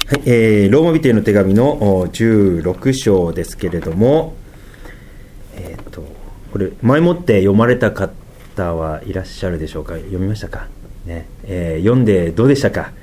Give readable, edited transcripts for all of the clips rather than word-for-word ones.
はい、ローマ人への手紙の16章ですけれども、これ前もって読まれた方はいらっしゃるでしょうか。読みましたか、ね。読んでどうでしたか。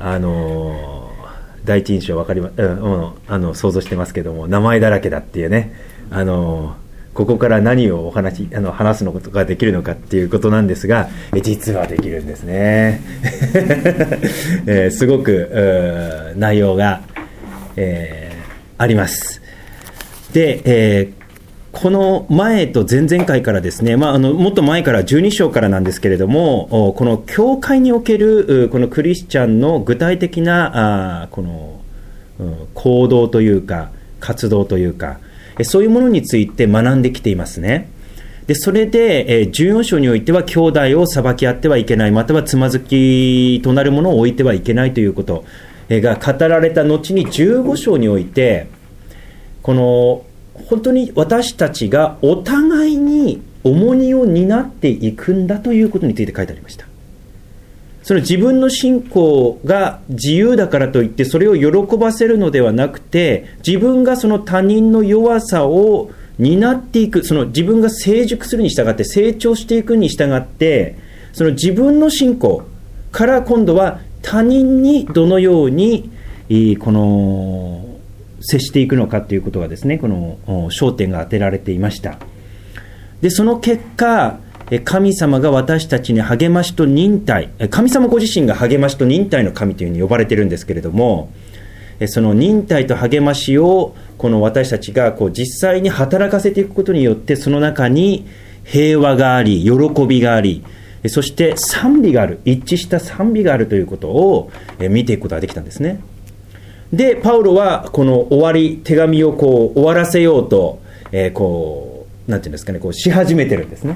第一印象分かり想像してますけども、名前だらけだっていうね、ここから何を話すのことができるのかっていうことなんですが、実はできるんですね。すごく内容が、あります。で、この前と前々回からですね、もっと前から12章からなんですけれども、この教会におけるこのクリスチャンの具体的なこの行動というか活動というか、そういうものについて学んできていますね。でそれで14章においては兄弟を裁き合ってはいけない、またはつまずきとなるものを置いてはいけないということが語られた後に、15章においてこの本当に私たちがお互いに重荷を担っていくんだということについて書いてありました。その自分の信仰が自由だからといってそれを喜ばせるのではなくて、自分がその他人の弱さを担っていく、その自分が成熟するに従って成長していくに従って、その自分の信仰から今度は他人にどのようにこの接していくのかということがですね、この焦点が当てられていました。でその結果、神様が私たちに励ましと忍耐、神様ご自身が励ましと忍耐の神というふうに呼ばれているんですけれども、その忍耐と励ましをこの私たちが実際に働かせていくことによって、その中に平和があり、喜びがあり、そして賛美がある、一致した賛美があるということを見ていくことができたんですね。でパウロはこの手紙を終わらせようとなんていうんですかね、し始めてるんですね。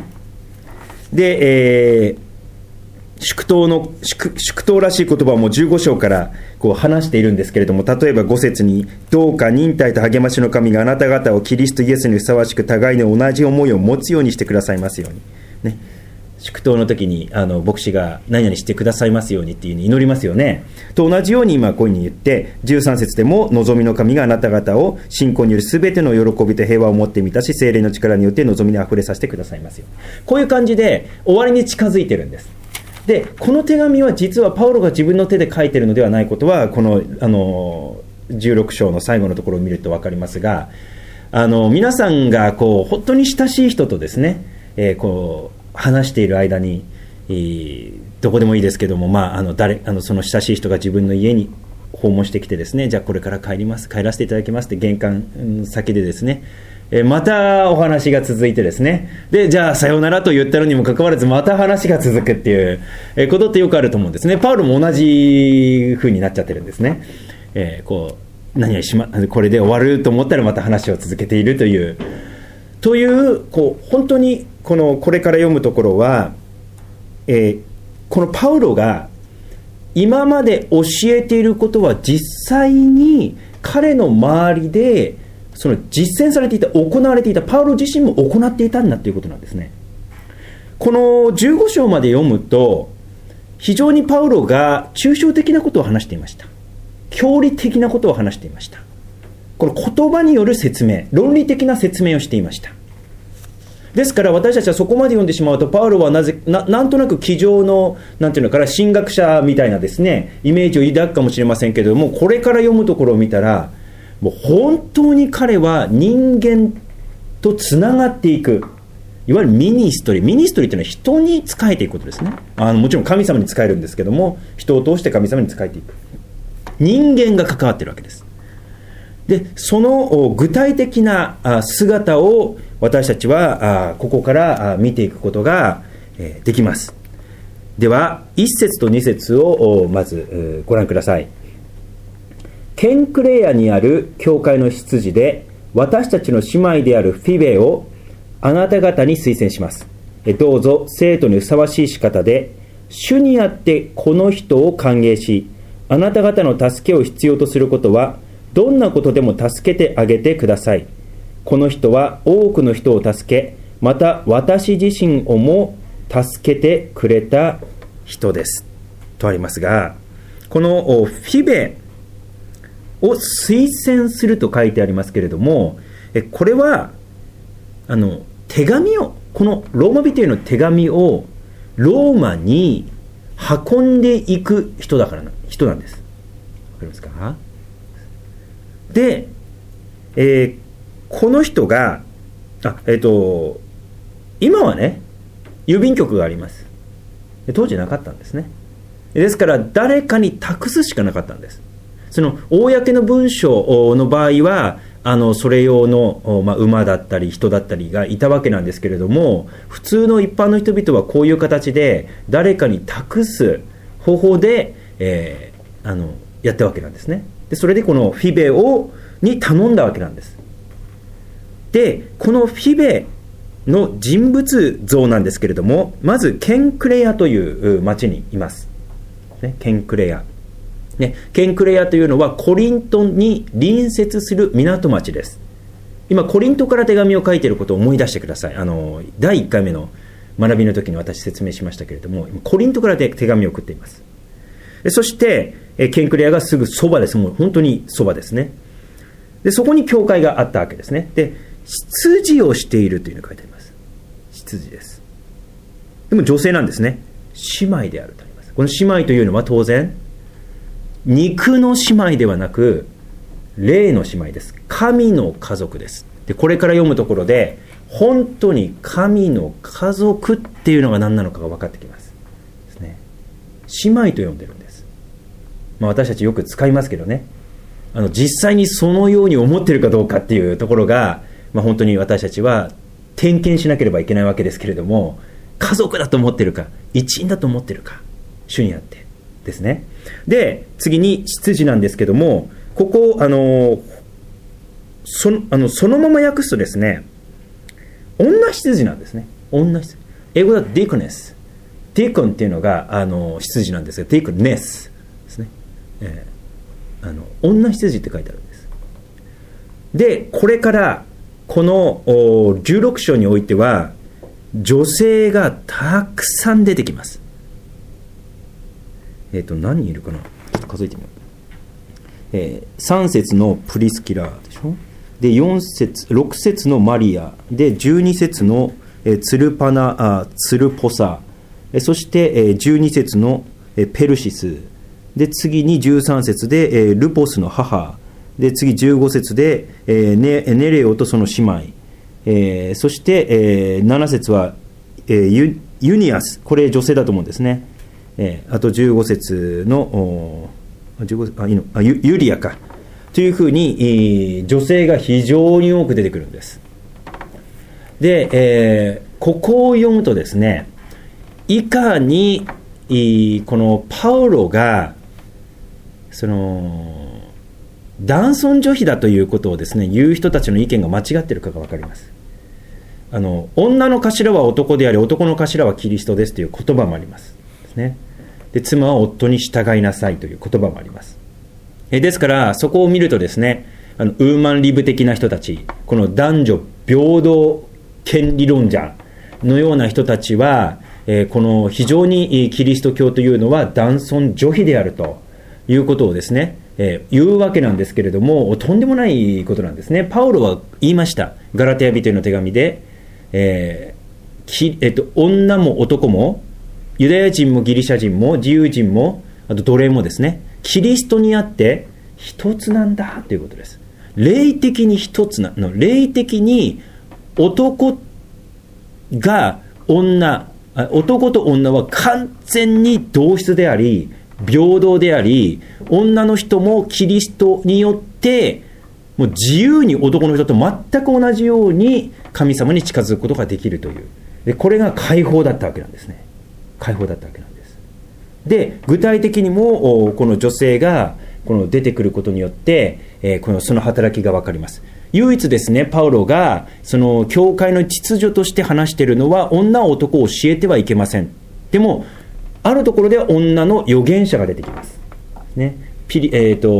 で、祝祷らしい言葉をもう15章から話しているんですけれども、例えば5節に、どうか忍耐と励ましの神があなた方をキリストイエスにふさわしく互いに同じ思いを持つようにしてくださいますように、ね、祝祷の時に牧師が何々してくださいますようにっていうふうに祈りますよね。と同じように今こういうふうに言って、13節でも、望みの神があなた方を信仰によるすべての喜びと平和を持って満たし、聖霊の力によって望みにあふれさせてくださいますよ。こういう感じで終わりに近づいてるんです。でこの手紙は実はパウロが自分の手で書いているのではないことは、この16章の最後のところを見ると分かりますが、皆さんが本当に親しい人とですね、話している間に、どこでもいいですけども、その親しい人が自分の家に訪問してきてですね、じゃあこれから帰らせていただきますって玄関先でですね、またお話が続いてですね、でじゃあさようならと言ったのにもかかわらずまた話が続くっていうことってよくあると思うんですね。パウロも同じ風になっちゃってるんですね。これで終わると思ったらまた話を続けているという本当にこれから読むところは、このパウロが今まで教えていることは実際に彼の周りでその実践されていた、行われていた、パウロ自身も行っていたんだということなんですね。この15章まで読むと、非常にパウロが抽象的なことを話していました。教理的なことを話していました。この言葉による説明、論理的な説明をしていました。ですから私たちはそこまで読んでしまうと、パウロはなんとなく机上の神学者みたいなですね、イメージを抱くかもしれませんけれども、これから読むところを見たら、もう本当に彼は人間とつながっていく、いわゆるミニストリーというのは人に仕えていくことですね。もちろん神様に仕えるんですけども、人を通して神様に仕えていく、人間が関わっているわけです。でその具体的な姿を私たちはここから見ていくことができます。では1節と2節をまずご覧ください。ケンクレアにある教会の執事で私たちの姉妹であるフィベをあなた方に推薦します。どうぞ生徒にふさわしい仕方で主にあってこの人を歓迎し、あなた方の助けを必要とすることはどんなことでも助けてあげてください。この人は多くの人を助け、また私自身をも助けてくれた人ですとありますが、このフィベを推薦すると書いてありますけれども、これは手紙を、このローマ人への手紙をローマに運んでいく人なんです。わかりますか？で、この人が今はね、郵便局があります。当時なかったんですね。ですから誰かに託すしかなかったんです。その公の文書の場合はそれ用の、馬だったり人だったりがいたわけなんですけれども、普通の一般の人々はこういう形で誰かに託す方法で、やったわけなんですね。でそれでこのフィベに頼んだわけなんです。でこのフィベの人物像なんですけれども、まずケンクレアという町にいます、ね、ケンクレア、ね、ケンクレアというのはコリントに隣接する港町です。今コリントから手紙を書いていることを思い出してください。第1回目の学びの時に私説明しましたけれども、コリントから手紙を送っています。そしてケンクレアがすぐそばです。もう本当にそばですね。でそこに教会があったわけですね。で執事をしているというのが書いてあります。執事です。でも女性なんですね。姉妹であるとあります。この姉妹というのは当然肉の姉妹ではなく霊の姉妹です。神の家族です。でこれから読むところで本当に神の家族っていうのが何なのかが分かってきますですね。姉妹と呼んでるんです。私たちよく使いますけどね、実際にそのように思っているかどうかっていうところが、本当に私たちは点検しなければいけないわけですけれども、家族だと思っているか一員だと思っているか、主にあってですね。で次に執事なんですけども、ここそのまま訳すとですね、女執事なんですね。女執事、英語だとディコネス、ディコンっていうのが執事なんですが、ディコネスですね、女執事って書いてあるんです。でこれからこの16章においては女性がたくさん出てきます。何人いるかな、ちょっと数えてみよう。3節のプリスキラでしょ。で6節のマリアで、12節のツルポサ、そして12節のペルシスで、次に13節でルポスの母で、次15節でネレオとその姉妹、そして7節はユニアス、これ女性だと思うんですね。あと15節のユリアかというふうに女性が非常に多く出てくるんです。で、ここを読むとですね、いかにこのパウロが男尊女卑だということをですね言う人たちの意見が間違っているかが分かります。女の頭は男であり男の頭はキリストですという言葉もありますですね。で妻は夫に従いなさいという言葉もあります。ですからそこを見るとですね、ウーマンリブ的な人たち、この男女平等権利論者のような人たちは、この非常にキリスト教というのは男尊女卑であるということをですね、言うわけなんですけれども、とんでもないことなんですね。パウロは言いました。ガラテヤ人への手紙で、女も男もユダヤ人もギリシャ人も自由人もあと奴隷もですね、キリストにあって一つなんだということです。霊的に一つなの、霊的に男と女は完全に同質であり平等であり、女の人もキリストによってもう自由に男の人と全く同じように神様に近づくことができるという、でこれが解放だったわけなんですね。解放だったわけなんです。で具体的にもこの女性がこの出てくることによって、その働きが分かります。唯一ですね、パウロがその教会の秩序として話しているのは、女は男を教えてはいけません。でもあるところでは女の預言者が出てきます、ね。フィリ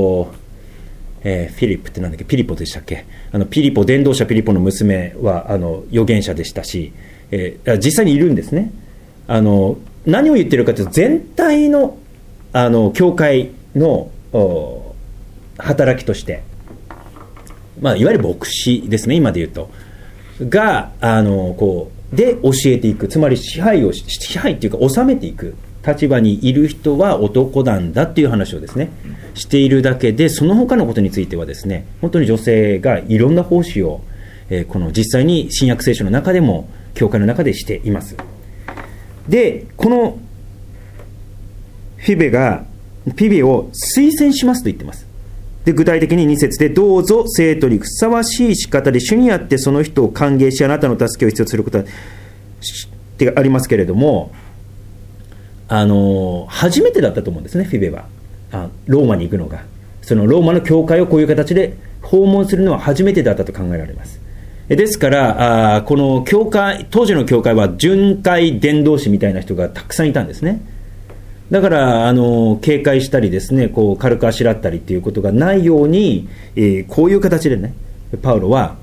ップってなんだっけ、ピリポでしたっけ。伝道者ピリポの娘は預言者でしたし、実際にいるんですね。何を言ってるかというと、全体の教会の働きとして、いわゆる牧師ですね、今で言うとがで教えていく、つまり支配っていうか治めていく立場にいる人は男なんだっていう話をですねしているだけで、その他のことについてはですね、本当に女性がいろんな奉仕を、この実際に新約聖書の中でも教会の中でしています。で、このフィベを推薦しますと言っています。で、具体的に2節で、どうぞ生徒にふさわしい仕方で主にあってその人を歓迎し、あなたの助けを必要とすることはってありますけれども、初めてだったと思うんですね、フィベは。ローマに行くのが、そのローマの教会をこういう形で訪問するのは初めてだったと考えられます。ですからこの教会、当時の教会は巡回伝道師みたいな人がたくさんいたんですね。だから警戒したりですね、こう軽くあしらったりということがないように、こういう形でね、パウロは、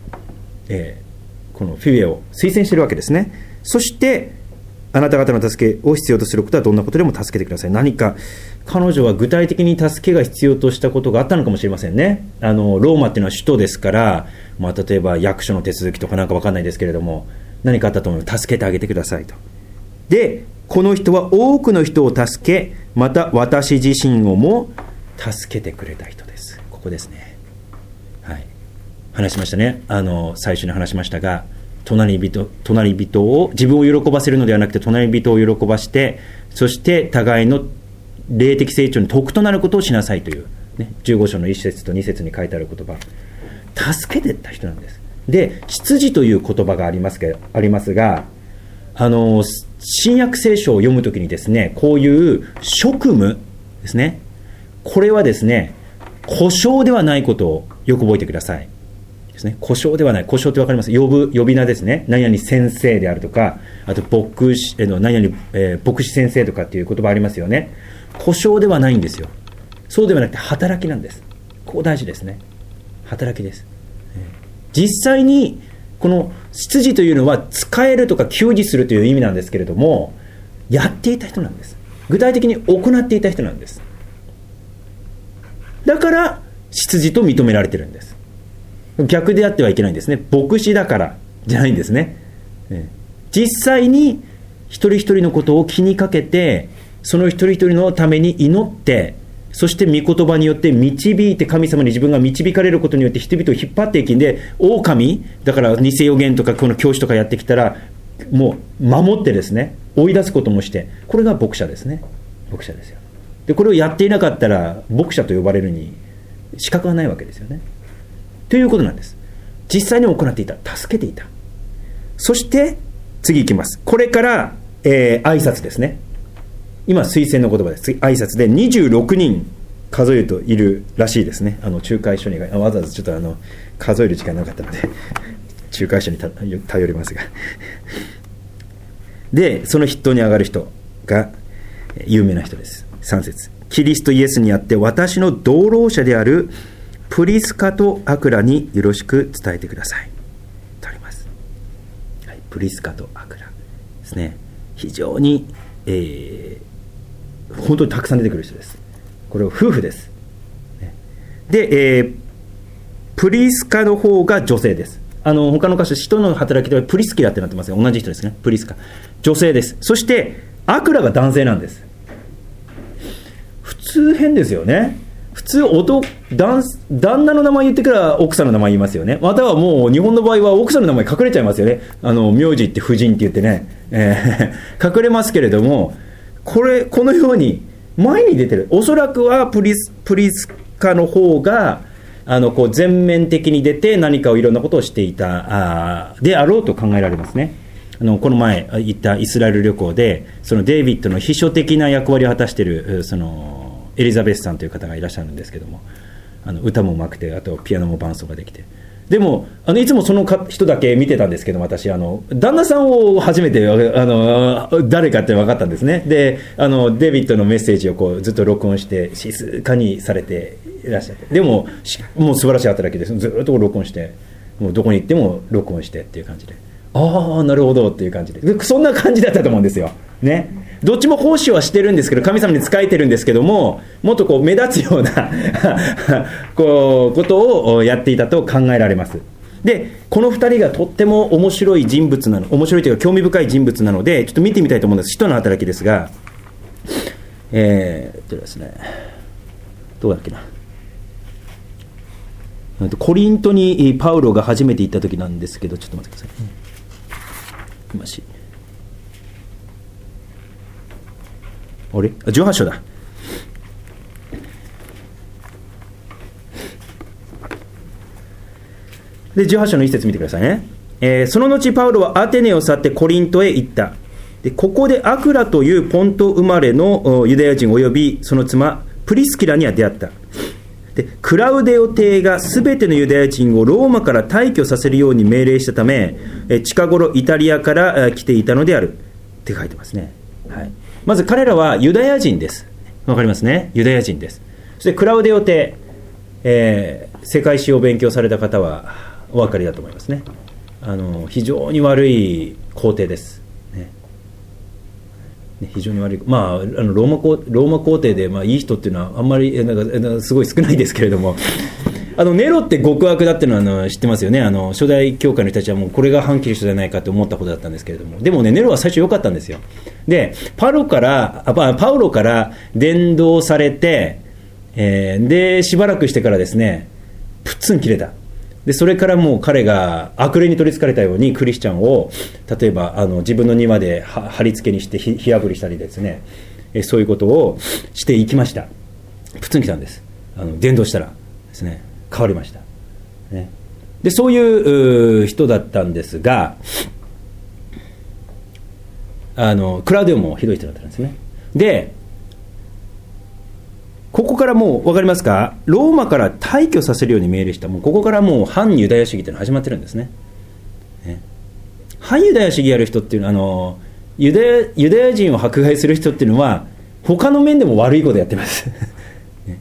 このフィベを推薦しているわけですね。そしてあなた方の助けを必要とすることはどんなことでも助けてください。何か彼女は具体的に助けが必要としたことがあったのかもしれませんね。ローマっていうのは首都ですから、例えば役所の手続きとかなんか分かんないですけれども、何かあったと思う、助けてあげてくださいと。で、この人は多くの人を助け、また私自身をも助けてくれた人です。ここですね。はい、話しましたね。最初に話しましたが、隣人を、自分を喜ばせるのではなくて隣人を喜ばして、そして互いの霊的成長に得となることをしなさいという、ね、15章の1節と2節に書いてある言葉、助けてった人なんです。で、執事という言葉がありますが、新約聖書を読むときにですね、こういう職務ですね、これはですね、呼称ではないことをよく覚えてくださいですね。呼称ではない、呼称って分かります？呼び名ですね。何々先生であるとか、あと牧師先生とかっていう言葉ありますよね。呼称ではないんですよ。そうではなくて働きなんです。ここ大事ですね。働きです。実際にこの執事というのは使えるとか給仕するという意味なんですけれども、やっていた人なんです。具体的に行っていた人なんです。だから執事と認められてるんです。逆であってはいけないんですね。牧師だからじゃないんですね。実際に一人一人のことを気にかけて、その一人一人のために祈って、そして御言葉によって導いて、神様に自分が導かれることによって人々を引っ張っていきんで、狼だから偽預言とかこの教師とかやってきたらもう守ってですね、追い出すこともして、これが牧者ですね。牧者ですよ。でこれをやっていなかったら牧者と呼ばれるに資格はないわけですよね。ということなんです。実際に行っていた、助けていた。そして次いきます。これから、挨拶ですね。今推薦の言葉です。次挨拶で26人数えるといるらしいですね。仲介書にわざわざちょっと数える時間なかったので仲介書に頼りますがでその筆頭に上がる人が有名な人です。3節、キリストイエスにあって私の同労者であるプリスカとアクラによろしく伝えてくださいとあります。はい、プリスカとアクラですね。非常に、本当にたくさん出てくる人です。これは夫婦です。で、プリスカの方が女性です。他の箇所、使徒の働きではプリスキラってなってますが、同じ人ですね。プリスカ、女性です。そしてアクラが男性なんです。普通変ですよね。普通旦那の名前言ってから奥さんの名前言いますよね。またはもう日本の場合は奥さんの名前隠れちゃいますよね。名字って夫人って言ってね、隠れますけれども、このように前に出てる。おそらくはプリスカの方がこう全面的に出て何かをいろんなことをしていたであろうと考えられますね。この前行ったイスラエル旅行で、そのデイビッドの秘書的な役割を果たしているそのエリザベスさんという方がいらっしゃるんですけども、歌もうまくて、あとピアノも伴奏ができて、でもいつもその人だけ見てたんですけど、私旦那さんを初めて誰かって分かったんですね。でデイビッドのメッセージをこうずっと録音して静かにされていらっしゃって、でももう素晴らしい働きです。ずっと録音して、もうどこに行っても録音してっていう感じで、ああなるほどっていう感じで、そんな感じだったと思うんですよね。 どっちも奉仕はしてるんですけど、神様に仕えてるんですけども、もっとこう目立つようなこうことをやっていたと考えられます。でこの2人がとっても面白い人物なの、面白いというか興味深い人物なので、ちょっと見てみたいと思うんです。使徒の働きですが、ですね、どうだっけな、コリントにパウロが初めて行った時なんですけど、ちょっと待ってください。あれ18章だ。で18章の一節見てくださいね。その後パウロはアテネを去ってコリントへ行った。でここでアクラというポント生まれのユダヤ人およびその妻プリスキラには出会った。でクラウデオ帝がすべてのユダヤ人をローマから退去させるように命令したため、近頃イタリアから来ていたのであるって書いてますね。はい、まず彼らはユダヤ人です。わかりますね、ユダヤ人です。そしてクラウデオ帝、世界史を勉強された方はお分かりだと思いますね。非常に悪い皇帝です、ね、非常に悪い、ローマ皇帝で、いい人っていうのはあんまりなんかすごい少ないですけれどもネロって極悪だっていうのは知ってますよね。初代教会の人たちはもうこれが反キリストじゃないかって思ったことだったんですけれども、でもね、ネロは最初良かったんですよ。でパウロから伝道されて、でしばらくしてからですね、プッツン切れた。でそれからもう彼が悪霊に取りつかれたようにクリスチャンを例えば自分の庭で貼り付けにして火あぶりしたりですね、そういうことをしていきました。プツン来たんです。伝道したらですね、変わりました、ね、でそういう人だったんですが、クラウデオもひどい人だったんですね。でここからもう分かりますか、ローマから退去させるように命令した。もうここからもう反ユダヤ主義というのが始まってるんですね。反ユダヤ主義やる人っていうのはユダヤ人を迫害する人っていうのは他の面でも悪いことやってます、ね、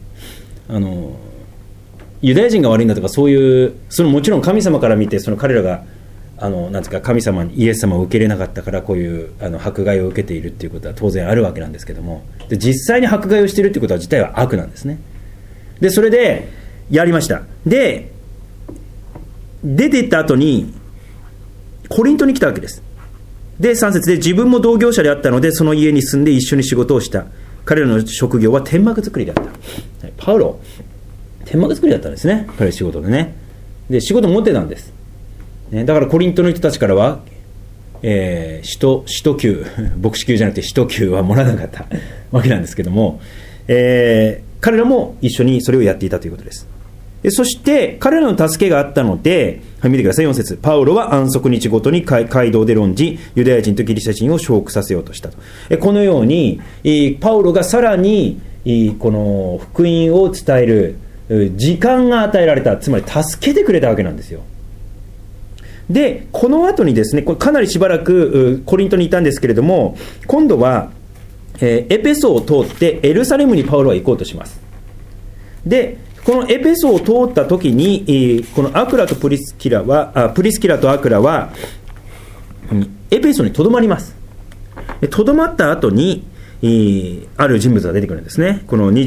ユダヤ人が悪いんだとか、そういうもちろん神様から見て彼らがなんですか、神様にイエス様を受け入れなかったからこういう迫害を受けているっていうことは当然あるわけなんですけども、で実際に迫害をしているっていうことは自体は悪なんですね。でそれでやりました。で出て行った後にコリントに来たわけです。で3節で、自分も同業者であったのでその家に住んで一緒に仕事をした。彼らの職業は天幕作りだった。パウロ天幕作りだったんですね、彼仕事でね。で仕事持ってたんです。だからコリントの人たちからは、使徒給牧師給じゃなくて使徒給はもらわなかったわけなんですけども、彼らも一緒にそれをやっていたということです。そして彼らの助けがあったので、見てください4節、パウロは安息日ごとに街道で論じ、ユダヤ人とギリシャ人を承服させようとしたと。このようにパウロがさらにこの福音を伝える時間が与えられた。つまり助けてくれたわけなんですよ。でこの後にですね、これかなりしばらくコリントにいたんですけれども、今度は、エペソを通ってエルサレムにパウロは行こうとします。でこのエペソを通った時に、このアクラとプリスキラとアクラはエペソにとどまります。とどまった後にある人物が出てくるんですね。この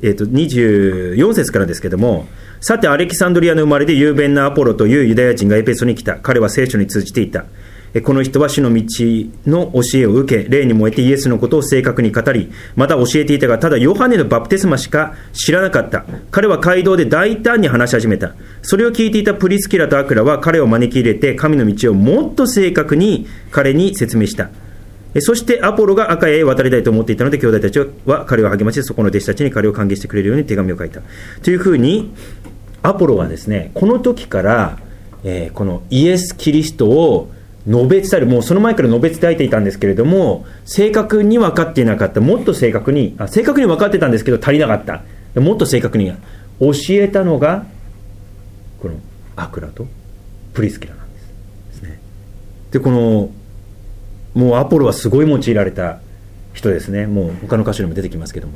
24節からですけども、さてアレキサンドリアの生まれで雄弁なアポロというユダヤ人がエペソに来た。彼は聖書に通じていた。この人は主の道の教えを受け、霊に燃えてイエスのことを正確に語り、また教えていたが、ただヨハネのバプテスマしか知らなかった。彼は街道で大胆に話し始めた。それを聞いていたプリスキラとアクラは彼を招き入れて、神の道をもっと正確に彼に説明した。そしてアポロがアカヤへ渡りたいと思っていたので、兄弟たちは彼を励まし、そこの弟子たちに彼を歓迎してくれるように手紙を書いたというふうに、アポロはですね、この時から、このイエス・キリストを述べ伝える、もうその前から述べ伝えていたんですけれども、正確に分かっていなかった。もっと正確に分かってたんですけど足りなかった。もっと正確に教えたのがこのアクラとプリスキラなんですね。でこのもうアポロはすごい用いられた人ですね。もう他の箇所にも出てきますけども、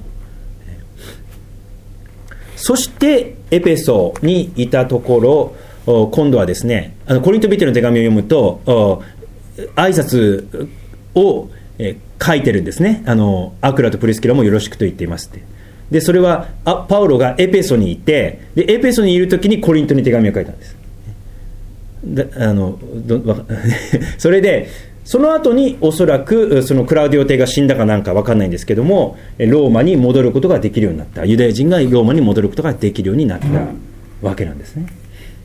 そしてエペソにいたところ、今度はですね、コリント人への手紙を読むと挨拶を書いてるんですね。アクラとプリスキラもよろしくと言っていますって。でそれはパウロがエペソにいて、でエペソにいるときにコリントに手紙を書いたんです。それでその後におそらくそのクラウディオ帝が死んだかなんか分かんないんですけども、ローマに戻ることができるようになった、ユダヤ人がローマに戻ることができるようになったわけなんですね。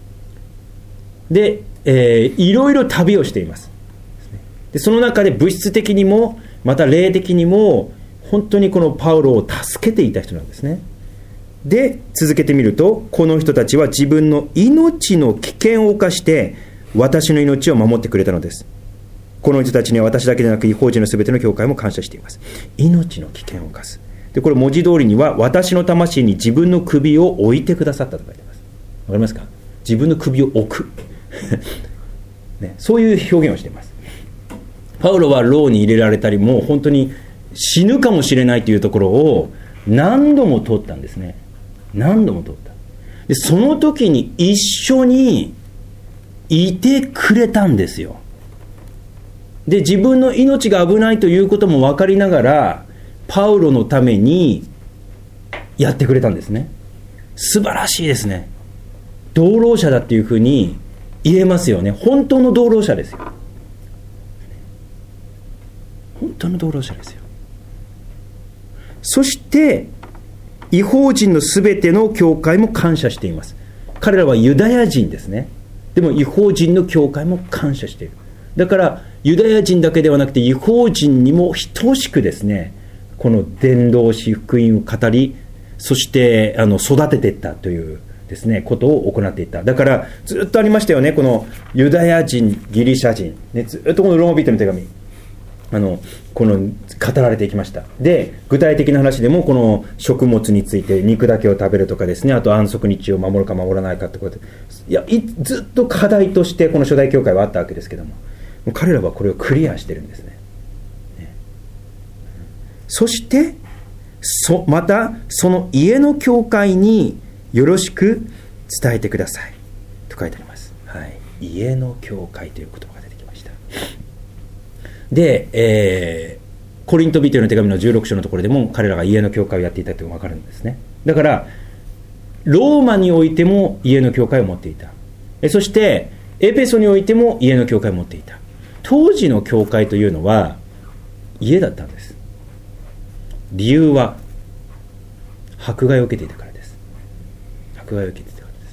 で、いろいろ旅をしています。でその中で物質的にもまた霊的にも本当にこのパウロを助けていた人なんですね。で続けてみると、この人たちは自分の命の危険を冒して私の命を守ってくれたのです。この人たちには私だけでなく異邦人のすべての教会も感謝しています。命の危険を冒す。でこれ文字通りには私の魂に自分の首を置いてくださったと書いてます。わかりますか？自分の首を置く、ね、そういう表現をしています。パウロは牢に入れられたり、もう本当に死ぬかもしれないというところを何度も通ったんですね。何度も通った。でその時に一緒にいてくれたんですよ。で自分の命が危ないということも分かりながらパウロのためにやってくれたんですね。素晴らしいですね。同労者だっていうふうに言えますよね。本当の同労者ですよ。本当の同労者ですよ。そして異邦人のすべての教会も感謝しています。彼らはユダヤ人ですね。でも異邦人の教会も感謝している。だからユダヤ人だけではなくて異邦人にも等しくですね、この伝道し福音を語り、そして育てていったというですねことを行っていった。だからずっとありましたよね、このユダヤ人ギリシャ人、ね、ずっとこのローマ人の手紙この語られていきました。で具体的な話でもこの食物について肉だけを食べるとかですね、あと安息日を守るか守らないかってことで、ずっと課題としてこの初代教会はあったわけですけども、彼らはこれをクリアしてるんですね。そしてまたその家の教会によろしく伝えてくださいと書いてあります、はい、家の教会という言葉が出てきました。で、コリント人への手紙の16章のところでも彼らが家の教会をやっていたというのが分かるんですね。だからローマにおいても家の教会を持っていた。そしてエペソにおいても家の教会を持っていた。当時の教会というのは家だったんです。理由は迫害を受けていたからです。迫害を受けていたからです。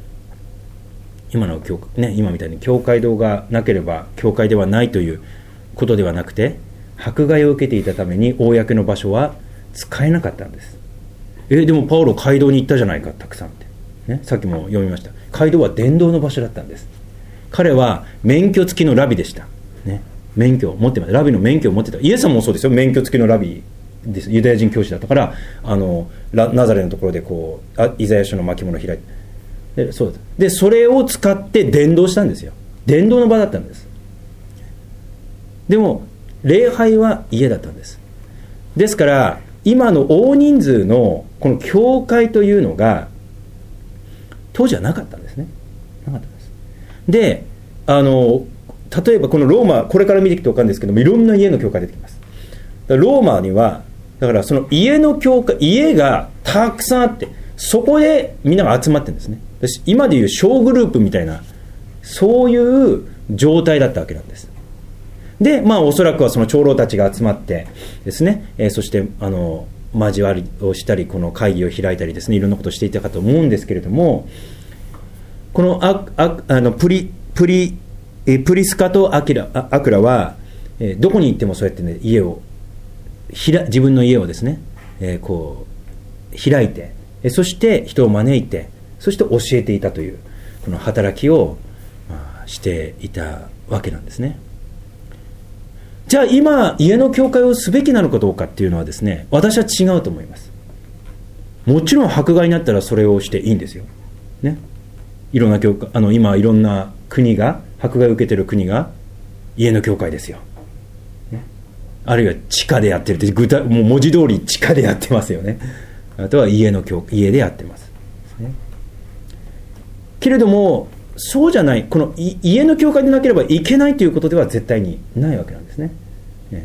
今みたいに教会堂がなければ教会ではないということではなくて、迫害を受けていたために公の場所は使えなかったんです。でもパウロ街道に行ったじゃないか、たくさんって、ね、さっきも読みました。街道は伝道の場所だったんです。彼は免許付きのラビでした、ね、免許を持ってます。ラビの免許を持ってた。イエス様もそうですよ。免許付きのラビです。ユダヤ人教師だったからナザレのところでこうイザヤ書の巻物を開いて、そうでそれを使って伝道したんですよ。伝道の場だったんです。でも礼拝は家だったんです。ですから今の大人数のこの教会というのが当時はなかったんですね。なかったんです。で例えばこのローマ、これから見ていくと分かるんですけども、いろんな家の教会出てきます。だからローマにはだからその家の教会、家がたくさんあって、そこでみんなが集まってるんですね。今でいう小グループみたいな、そういう状態だったわけなんです。でおそらくはその長老たちが集まってですね、そして交わりをしたり、この会議を開いたりですね、いろんなことをしていたかと思うんですけれども、このプリスカとアクラは、どこに行ってもそうやってね、自分の家をですね、こう開いて、そして人を招いて、そして教えていたというこの働きを、していたわけなんですね。じゃあ今家の教会をすべきなのかどうかっていうのはですね、私は違うと思います。もちろん迫害になったらそれをしていいんですよ、ね、いろんな教会、今いろんな国が迫害を受けている国が家の教会ですよ、ね、あるいは地下でやってるって、もう文字通り地下でやってますよね。あとは家でやってます、ね、けれどもそうじゃない、この家の教会でなければいけないということでは絶対にないわけなんですね。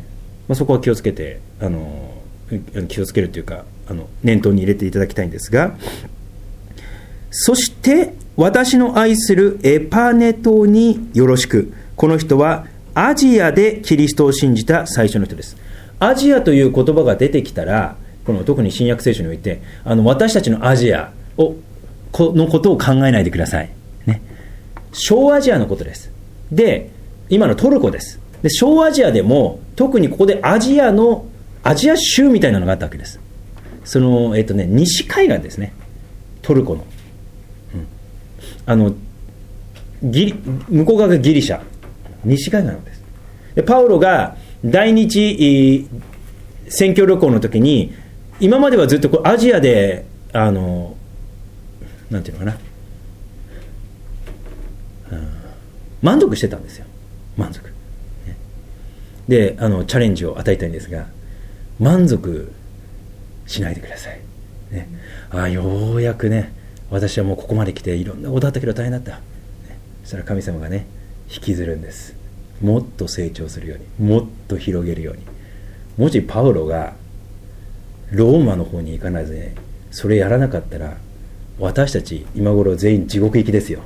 そこは気をつけて気をつけるというか念頭に入れていただきたいんですが、そして私の愛するエパネトによろしく。この人はアジアでキリストを信じた最初の人です。アジアという言葉が出てきたら、特に新約聖書において私たちのアジアのことを考えないでください、ね、小アジアのことです。で今のトルコです。で小アジアでも特にここでアジア州みたいなのがあったわけです。西海岸ですね、トルコの、向こう側がギリシャ、西海岸なんです。でパウロが第日宣教旅行の時に、今まではずっとアジアでなんていうのかな、満足してたんですよ。満足、ね、でチャレンジを与えたいんですが、満足しないでください、ね、ようやくね、私はもうここまで来ていろんなことあったけど大変だった、ね、そしたら神様がね引きずるんです。もっと成長するように、もっと広げるように。もしパウロがローマの方に行かないで、それやらなかったら、私たち今頃全員地獄行きですよ、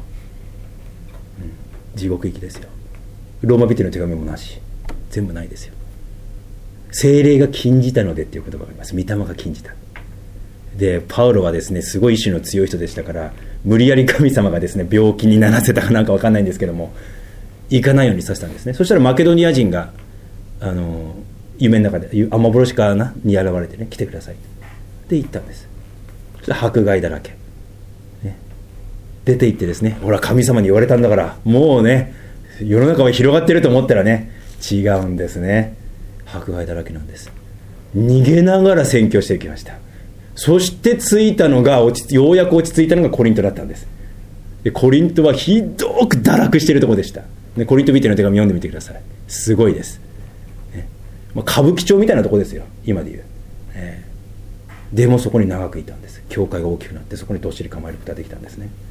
地獄行きですよ。ローマ人の手紙もなし、全部ないですよ。聖霊が禁じたのでっていう言葉があります。御霊が禁じた。でパウロはですね、すごい意志の強い人でしたから、無理やり神様がですね病気にならせたかなんか分かんないんですけども、行かないようにさせたんですね。そしたらマケドニア人が夢の中で幻かなに現れてね、来てくださいって言ったんです。そしたら迫害だらけ、ね、出て行ってですね、ほら神様に言われたんだからもうね世の中は広がってると思ったらね、違うんですね。迫害だらけなんです。逃げながら宣教していきました。そして着いたのがようやく落ち着いたのがコリントだったんです。でコリントはひどく堕落しているところでした。でコリント人の手紙読んでみてください。すごいです、ね、歌舞伎町みたいなところですよ今で言う、でもそこに長くいたんです。教会が大きくなってそこにどっしり構えることができたんですね。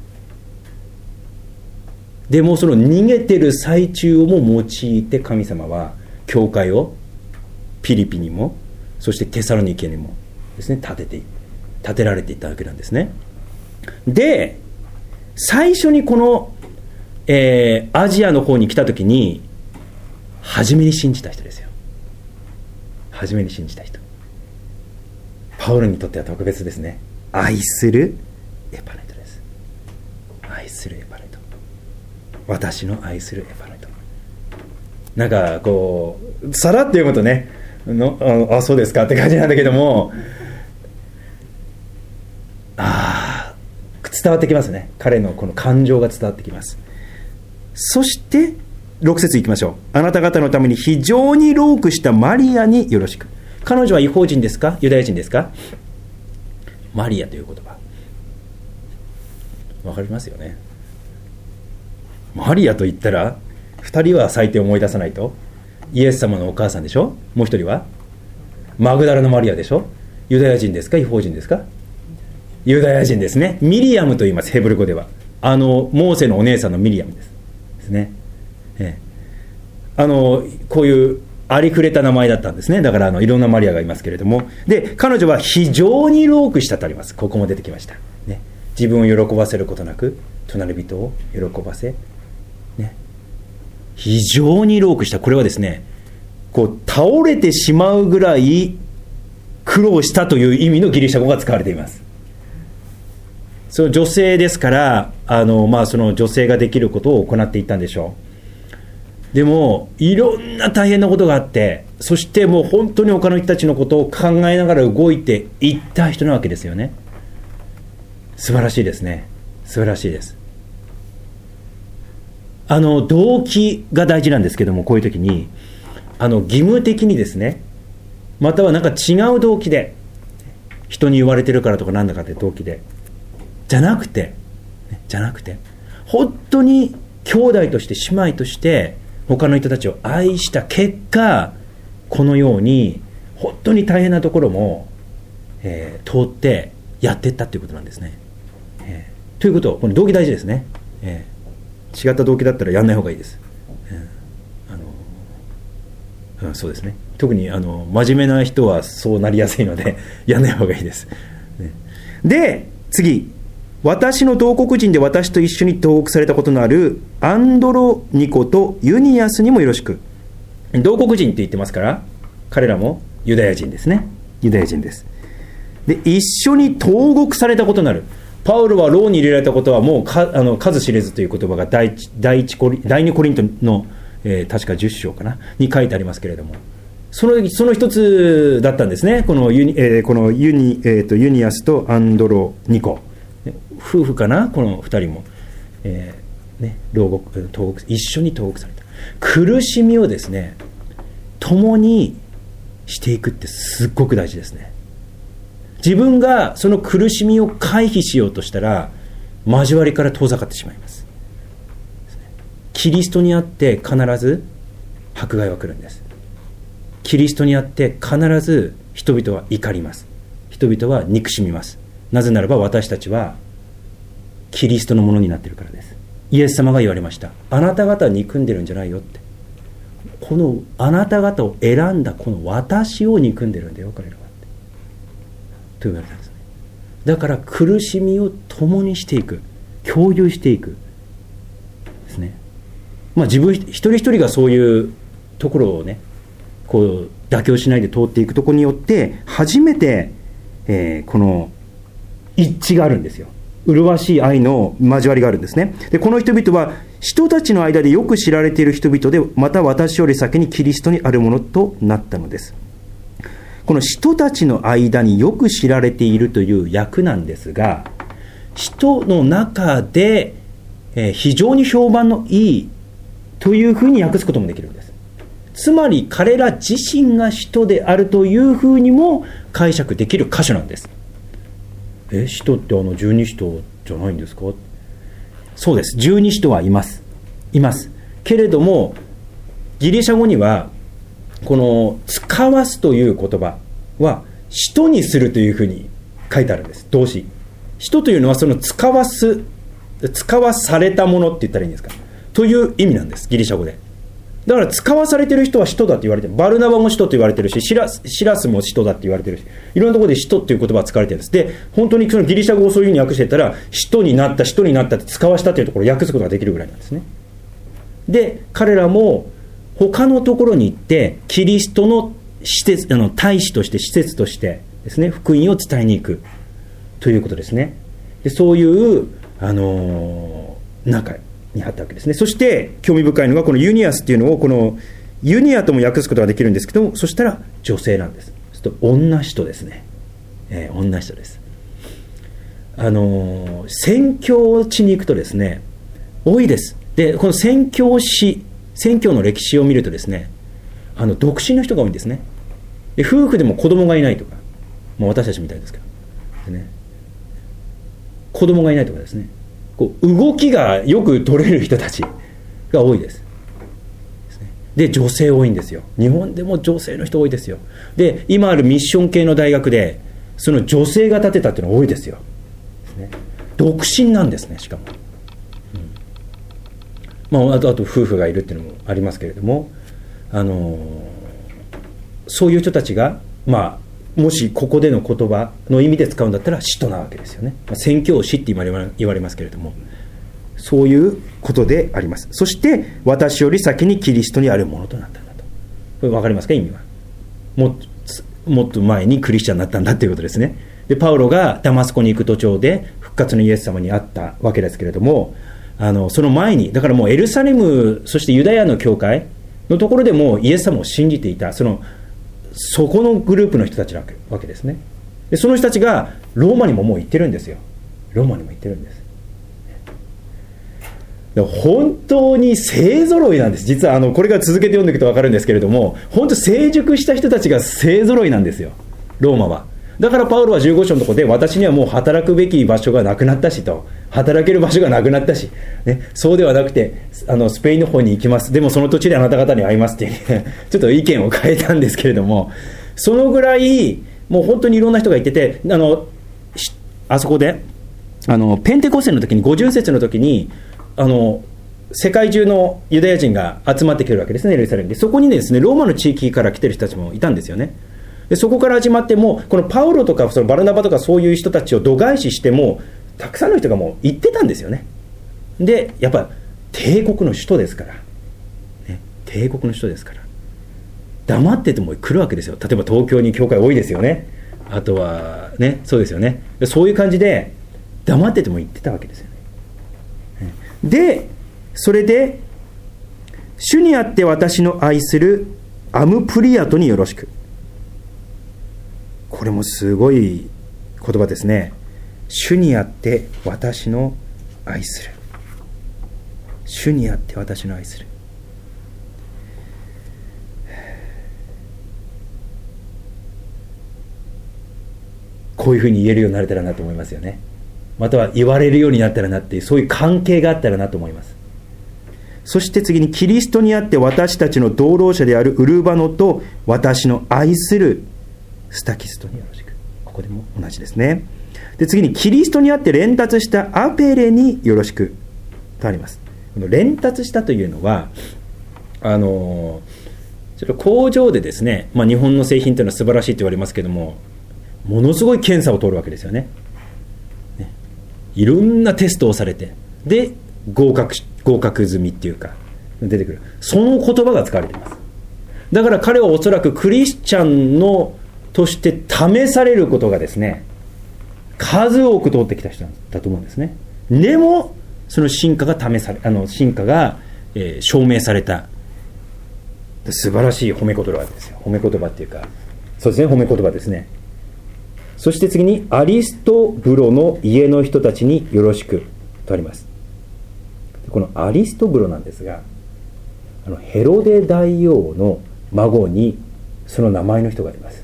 でもその逃げてる最中をも用いて、神様は教会をピリピにもそしてテサロニケにもですね建てられていったわけなんですね。で最初にこの、アジアの方に来た時に初めに信じた人ですよ。初めに信じた人、パウロにとっては特別ですね。愛するエパネトです。愛するエパネト、私の愛するエパネト。なんかこうさらって読むとねそうですかって感じなんだけども、伝わってきますね。彼のこの感情が伝わってきます。そして6節いきましょう。あなた方のために非常に労苦したマリアによろしく。彼女は異邦人ですか、ユダヤ人ですか。マリアという言葉わかりますよね。マリアと言ったら2人は最低思い出さないと。イエス様のお母さんでしょ。もう1人はマグダラのマリアでしょ。ユダヤ人ですか、異邦人ですか。ユダヤ人ですね。ミリアムと言います、ヘブル語では。モーセのお姉さんのミリアムですね。こういうありふれた名前だったんですね。だからいろんなマリアがいますけれども、で彼女は非常に労苦したとあります。ここも出てきました、ね、自分を喜ばせることなく隣人を喜ばせ、ね、非常に労苦した。これはですね、こう倒れてしまうぐらい苦労したという意味のギリシャ語が使われています。その女性ですからその女性ができることを行っていったんでしょう。でもいろんな大変なことがあって、そしてもう本当に他の人たちのことを考えながら動いていった人なわけですよね。素晴らしいですね。素晴らしいです。動機が大事なんですけども、こういう時に義務的にですね、またはなんか違う動機で、人に言われてるからとかなんだかって動機でじゃなくて本当に兄弟として姉妹として他の人たちを愛した結果、このように本当に大変なところも、通ってやっていったということなんですね。ということ、この動機大事ですね。違った動機だったらやんない方がいいです。 そうですね。特に真面目な人はそうなりやすいのでやらない方がいいです、ね、で次、私の同国人で私と一緒に投獄されたことのあるアンドロニコとユニアスにもよろしく。同国人って言ってますから彼らもユダヤ人ですね。ユダヤ人です。で一緒に投獄されたことのある。パウロは牢に入れられたことはもう数知れずという言葉が第2コリントの、確か10章かなに書いてありますけれども、その一つだったんですね。このユニアスとアンドロニコ、夫婦かな、この2人も、一緒に投獄された。苦しみをですね共にしていくってすっごく大事ですね。自分がその苦しみを回避しようとしたら交わりから遠ざかってしまいます。キリストにあって必ず迫害は来るんです。キリストにあって必ず人々は怒ります。人々は憎しみます。なぜならば私たちはキリストのものになっているからです。イエス様が言われました。あなた方は憎んでるんじゃないよって。このあなた方を選んだこの私を憎んでるんだよ彼らはと言われたんですね。だから苦しみを共にしていく、共有していくですね。自分一人一人がそういうところをねこう妥協しないで通っていくところによって初めて、この一致があるんですよ。麗しい愛の交わりがあるんですね。でこの人々は人たちの間でよく知られている人々で、また私より先にキリストにあるものとなったのです。この人たちの間によく知られているという訳なんですが、人の中で、非常に評判のいいというふうに訳すこともできるんです。つまり彼ら自身が使徒であるというふうにも解釈できる箇所なんです。使徒って十二使徒じゃないんですか？そうです。十二使徒はいます。けれどもギリシャ語にはこの使わすという言葉は使徒にするというふうに書いてあるんです。動詞。使徒というのはその使わされたものって言ったらいいんですかという意味なんです。ギリシャ語で。だから使わされてる人は使徒だって言われてる。バルナバも使徒と言われてるし、シラスも使徒だって言われてるし、いろんなところで使徒っていう言葉が使われてるんです。で本当にそのギリシャ語をそういうふうに訳してたら使徒になったって使わしたというところを訳すことができるぐらいなんですね。で彼らも他のところに行ってキリストの大使として施設としてですね福音を伝えに行くということですね。でそういう中にあったわけですね。そして興味深いのがこのユニアスっていうのをこのユニアとも訳すことができるんですけども、そしたら女性なんです。そうすると女使ですね、女使です。宣教地に行くとですね多いです。でこの宣教の歴史を見るとですね独身の人が多いんですね。で夫婦でも子供がいないとか、もう私たちみたいですけど、ね、子供がいないとかですね、こう動きがよく取れる人たちが多いです。で女性多いんですよ。日本でも女性の人多いですよ。で今あるミッション系の大学でその女性が建てたっていうのが多いですよ。独身なんですね。しかも、あと夫婦がいるっていうのもありますけれども、そういう人たちが、もしここでの言葉の意味で使うんだったら使徒なわけですよね。宣教師って今言われますけれども、そういうことであります。そして私より先にキリストにあるものとなったんだと。これ分かりますか？意味はもっと前にクリスチャンになったんだということですね。でパウロがダマスコに行く途中で復活のイエス様に会ったわけですけれども、その前にだからもうエルサレムそしてユダヤの教会のところでもイエス様を信じていたそこのグループの人たちなわけですね。でその人たちがローマにももう行ってるんですよ。ローマにも行ってるんです。で本当に勢ぞろいなんです。実はこれから続けて読んでいくと分かるんですけれども、本当成熟した人たちが勢ぞろいなんですよ、ローマは。だからパウロは15章のところで、私にはもう働くべき場所がなくなったしと、働ける場所がなくなったし、ね、そうではなくてスペインの方に行きます、でもその途中であなた方に会いますっていう、ね、ちょっと意見を変えたんですけれども、そのぐらいもう本当にいろんな人がいてて、あそこでペンテコステの時に50節の時に世界中のユダヤ人が集まってきてるわけですね、エルサレムで。そこにですね、ローマの地域から来てる人たちもいたんですよね。でそこから始まっても、このパウロとかそのバルナバとかそういう人たちを度外視しても、たくさんの人がもう行ってたんですよね。でやっぱ帝国の首都ですから、ね、帝国の首都ですから黙ってても来るわけですよ。例えば東京に教会多いですよね。あとはね、そうですよね。そういう感じで黙ってても行ってたわけですよね。でそれで、主にあって私の愛するアムプリアトによろしく。これもすごい言葉ですね。主にあって私の愛する。主にあって私の愛する。こういうふうに言えるようになれたらなと思いますよね。または言われるようになったらなっていう、そういう関係があったらなと思います。そして次に、キリストにあって私たちの同労者であるウルバノと私の愛するスタキストによろしく。ここでも同じですね。で次に、キリストにあって連達したアペレによろしくとあります。この連達したというのは、ちょっと工場でですね、日本の製品というのは素晴らしいと言われますけども、ものすごい検査を通るわけですよね。いろんなテストをされて、で合格済みっていうか出てくる、その言葉が使われています。だから彼はおそらくクリスチャンのとして試されることがですね、数多く通ってきた人だと思うんですね。でもその真価が証明された素晴らしい褒め言葉ですよ。褒め言葉っていうか、そうですね、褒め言葉ですね。そして次に、アリストブロの家の人たちによろしくとあります。このアリストブロなんですが、ヘロデ大王の孫にその名前の人があります。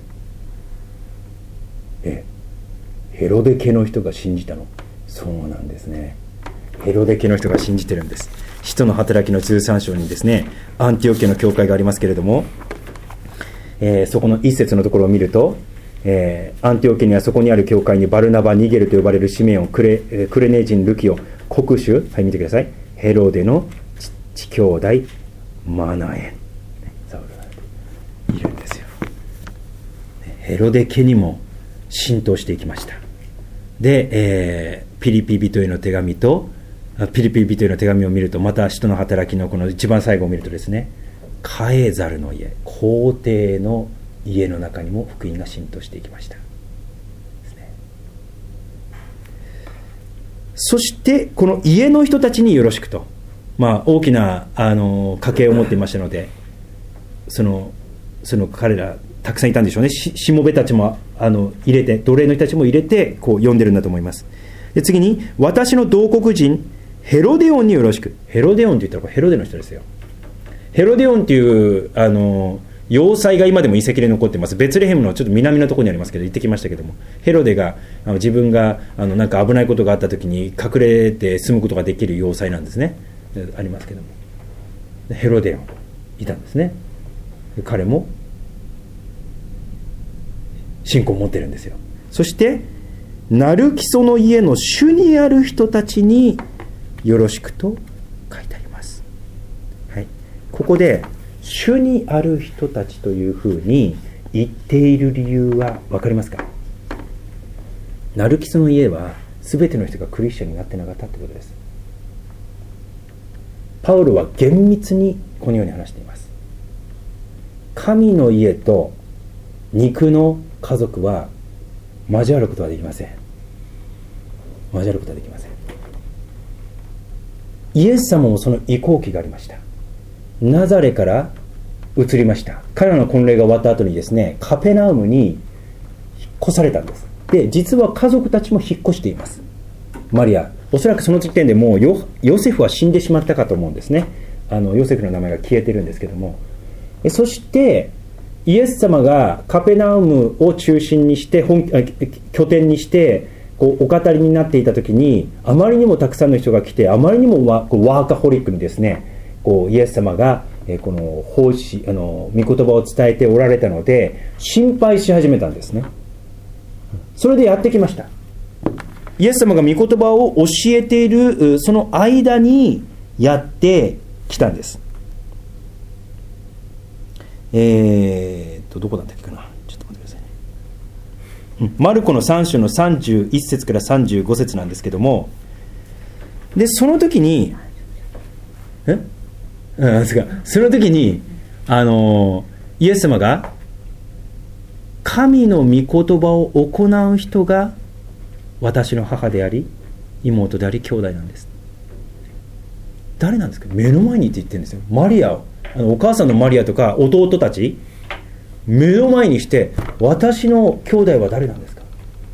ヘロデ家の人が信じたの。そうなんですね。ヘロデ家の人が信じてるんです。使徒の働きの13章にですね、アンティオキアの教会がありますけれども、そこの一節のところを見ると、アンティオキアにはそこにある教会にバルナバ、ニゲルと呼ばれるシメオン、クレネ人ルキオ、国主、はい見てください、ヘロデの父兄弟マナエン、いるんですよ。ヘロデ家にも浸透していきました。で、ピリピ人への手紙の手紙を見ると、また使徒の働きのこの一番最後を見るとですね、カエザルの家、皇帝の家の中にも福音が浸透していきました。そしてこの家の人たちによろしくと、大きな家系を持っていましたので、その彼らたくさんいたんでしょうね。しもべたちも入れて、奴隷の人たちも入れてこう読んでるんだと思います。で次に、私の同国人ヘロデオンによろしく。ヘロデオンって言ったらヘロデの人ですよ。ヘロデオンっていう要塞が今でも遺跡で残っています。ベツレヘムのちょっと南のところにありますけど、行ってきましたけども、ヘロデが自分がなんか危ないことがあった時に隠れて住むことができる要塞なんですね。ありますけども、ヘロデオンいたんですね。彼も信仰を持ってるんですよ。そしてナルキソの家の主にある人たちによろしくと書いてあります。はい、ここで主にある人たちというふうに言っている理由は分かりますか？ナルキソの家は全ての人がクリスチャンになってなかったということです。パウロは厳密にこのように話しています。神の家と肉の家族は交わることはできません。交わることはできません。イエス様もその移行期がありました。ナザレから移りました。彼らの婚礼が終わった後にですね、カペナウムに引っ越されたんです。で、実は家族たちも引っ越しています。マリア、おそらくその時点でもうヨセフは死んでしまったかと思うんですね。ヨセフの名前が消えてるんですけども、そしてイエス様がカペナウムを中心にして拠点にしてこうお語りになっていた時に、あまりにもたくさんの人が来て、あまりにもワーカホリックにですね、こうイエス様がこの奉仕御言葉を伝えておられたので心配し始めたんですね。それでやってきました。イエス様が御言葉を教えているその間にやってきたんです。どこだったっけかな、ちょっと待ってくださいね。マルコの3章の31節から35節なんですけども、でその時にその時にイエス様が神の御言葉を行う人が私の母であり妹であり兄弟なんです。誰なんですか？目の前にって言ってるんですよ。マリアを、お母さんのマリアとか弟たち目の前にして、私の兄弟は誰なんですか？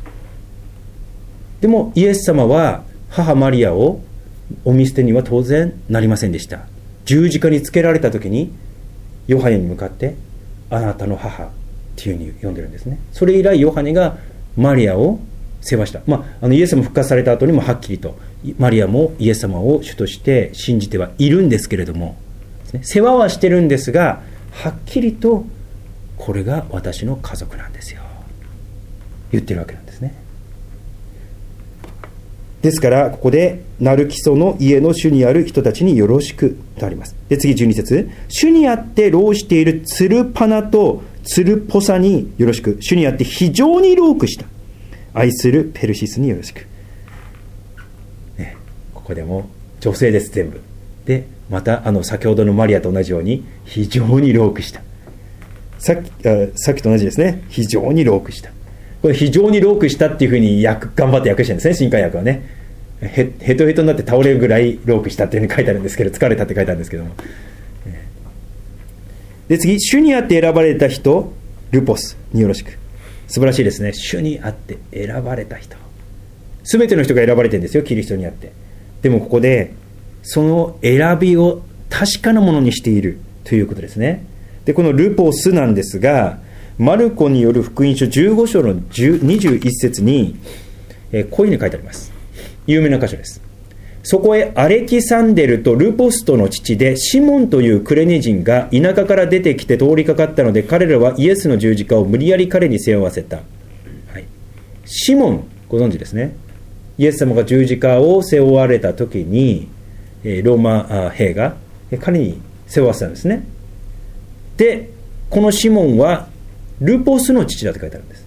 でもイエス様は母マリアをお見捨てには当然なりませんでした。十字架につけられた時にヨハネに向かってあなたの母っていうふうに呼んでるんですね。それ以来ヨハネがマリアを世話した、イエス様復活された後にもはっきりとマリアもイエス様を主として信じてはいるんですけれども、世話はしてるんですが、はっきりとこれが私の家族なんですよ言ってるわけなんですね。ですからここでナルキソの家の主にある人たちによろしくとあります。で次12節、主にあって労しているツルパナとツルポサによろしく、主にあって非常に労苦した愛するペルシスによろしく、ここでも女性です全部で、また先ほどのマリアと同じように非常に労苦した、さっきと同じですね。非常に労苦した、これ非常に労苦したっていうふうに頑張って訳してるんですね。新海訳はね、ヘトヘトになって倒れるぐらい労苦したっていうふうに書いてあるんですけど、疲れたって書いてあるんですけども、で次、主にあって選ばれた人ルポスによろしく。素晴らしいですね。主にあって選ばれた人、すべての人が選ばれてるんですよ、キリストにあって。でもここでその選びを確かなものにしているということですね。でこのルポスなんですが、マルコによる福音書15章の21節に、こういうふうに書いてあります。有名な箇所です。そこへアレキサンデルとルポストの父でシモンというクレネ人が田舎から出てきて通りかかったので、彼らはイエスの十字架を無理やり彼に背負わせた、シモンご存知ですね。イエス様が十字架を背負われた時にローマ兵が彼に背負わせたんですね。でこのシモンはルポスの父だと書いてあるんです。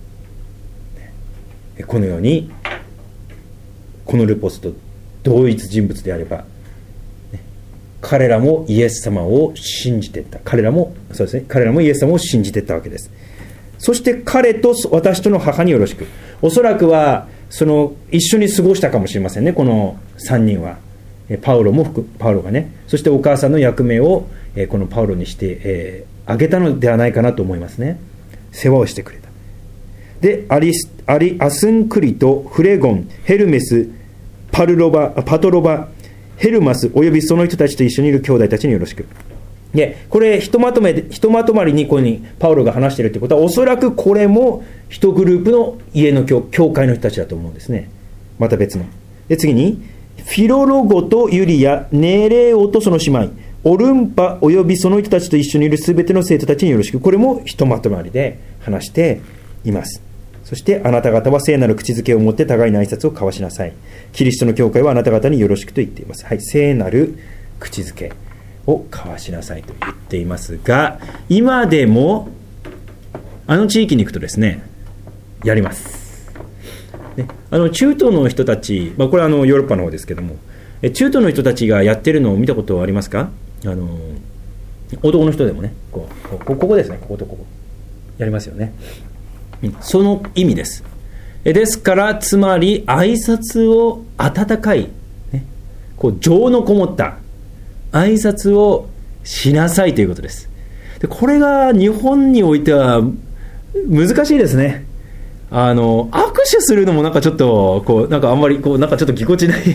このようにこのルポスと同一人物であれば、彼らもイエス様を信じていった。彼らもイエス様を信じていったわけです。そして彼と私との母によろしく。おそらくは一緒に過ごしたかもしれませんね、この3人は。パウロがね、そしてお母さんの役目をこのパウロにしてあげたのではないかなと思いますね。世話をしてくれた。でアスンクリト、フレゴン、ヘルメス、パトロバ、ヘルマスおよびその人たちと一緒にいる兄弟たちによろしく。でこれひとまとまりにここにパウロが話しているということは、おそらくこれも一グループの家の教会の人たちだと思うんですね。また別の。で次にフィロロゴとユリア、ネレオとその姉妹、オルンパおよびその人たちと一緒にいるすべての生徒たちによろしく。これもひとまとまりで話しています。そしてあなた方は聖なる口づけを持って互いに挨拶を交わしなさい。キリストの教会はあなた方によろしくと言っています。聖なる口づけを交わしなさいと言っていますが、今でも地域に行くとですね、やります、中東の人たち、これはヨーロッパの方ですけども、中東の人たちがやってるのを見たことはありますか？男の人でもね、ここですね、こことここやりますよね。その意味です。ですからつまり挨拶を温かい、情のこもった挨拶をしなさいということです。でこれが日本においては難しいですね。握手するのもなんかちょっとあんまりちょっとぎこちない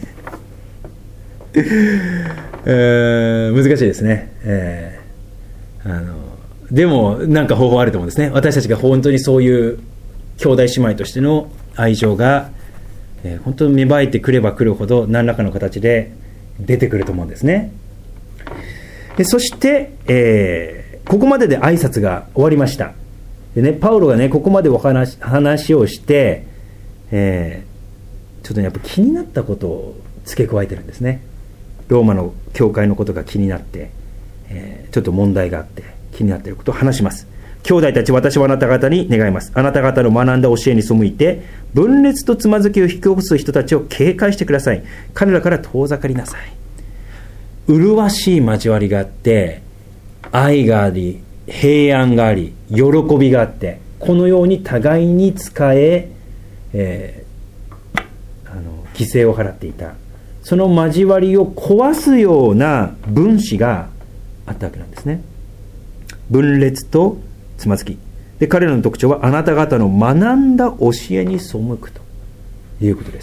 難しいですね。でもなんか方法あると思うんですね。私たちが本当にそういう兄弟姉妹としての愛情が、本当に芽生えてくればくるほど何らかの形で出てくると思うんですね。そして、ここまでで挨拶が終わりました。でね、パウロがねここまで話をして、ちょっとねやっぱ気になったことを付け加えてるんですね。 ローマの教会のことが気になって、ちょっと問題があって気になっていることを話します。兄弟たち、私はあなた方に願います。あなた方の学んだ教えに背いて分裂とつまずきを引き起こす人たちを警戒してください。彼らから遠ざかりなさい。麗しい交わりがあって、愛があり、平安があり、喜びがあって、このように互いに仕え、犠牲を払っていた。その交わりを壊すような分子があったわけなんですね。分裂とつまずきで、彼らの特徴はあなた方の学んだ教えに背くということです。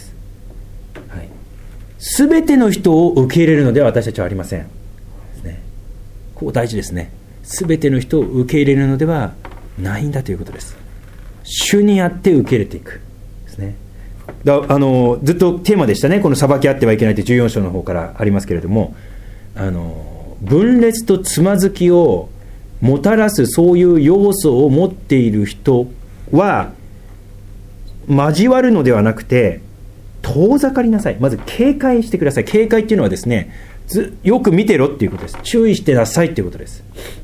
すべての人を受け入れるのでは私たちはありません。ここ大事ですね。すべての人を受け入れるのではないんだということです。主にあって受け入れていくですね。ずっとテーマでしたね。この裁きあってはいけないって14章の方からありますけれども、分裂とつまずきをもたらすそういう要素を持っている人は交わるのではなくて遠ざかりなさい。まず警戒してください。警戒っていうのはですね、よく見てろっていうことです。注意してなさいっていうことです。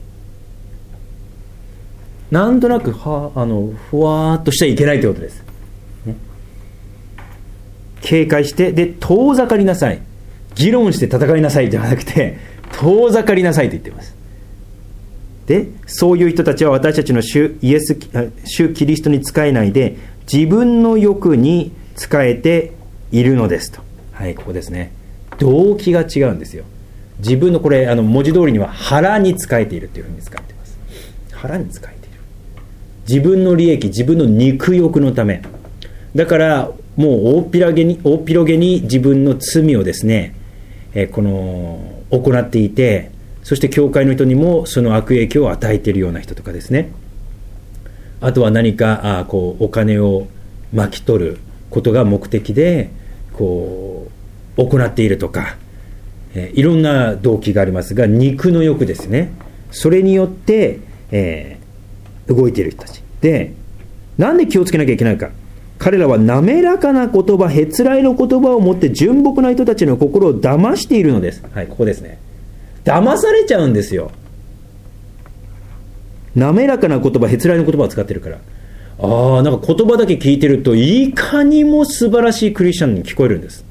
なんとなくふわーっとしちゃいけないということです、ね、警戒して、で遠ざかりなさい。議論して戦いなさいではなくて遠ざかりなさいと言っています。でそういう人たちは私たちの主キリストに仕えないで自分の欲に仕えているのですと。はい、ここですね。動機が違うんですよ。自分のこれ文字通りには腹に仕えているというふうに使っています。腹に仕えている。自分の利益、自分の肉欲のため。だからもう大っ広げに自分の罪をですね、行っていて、そして教会の人にもその悪影響を与えているような人とかですね。あとは何かお金を巻き取ることが目的で行っているとか、いろんな動機がありますが、肉の欲ですね。それによって、動いている人たちで、なんで気をつけなきゃいけないか。彼らは滑らかな言葉、へつらいの言葉を持って純朴な人たちの心を騙しているのです。はい、ここですね。騙されちゃうんですよ。滑らかな言葉、へつらいの言葉を使ってるから。なんか言葉だけ聞いてるといかにも素晴らしいクリスチャンに聞こえるんです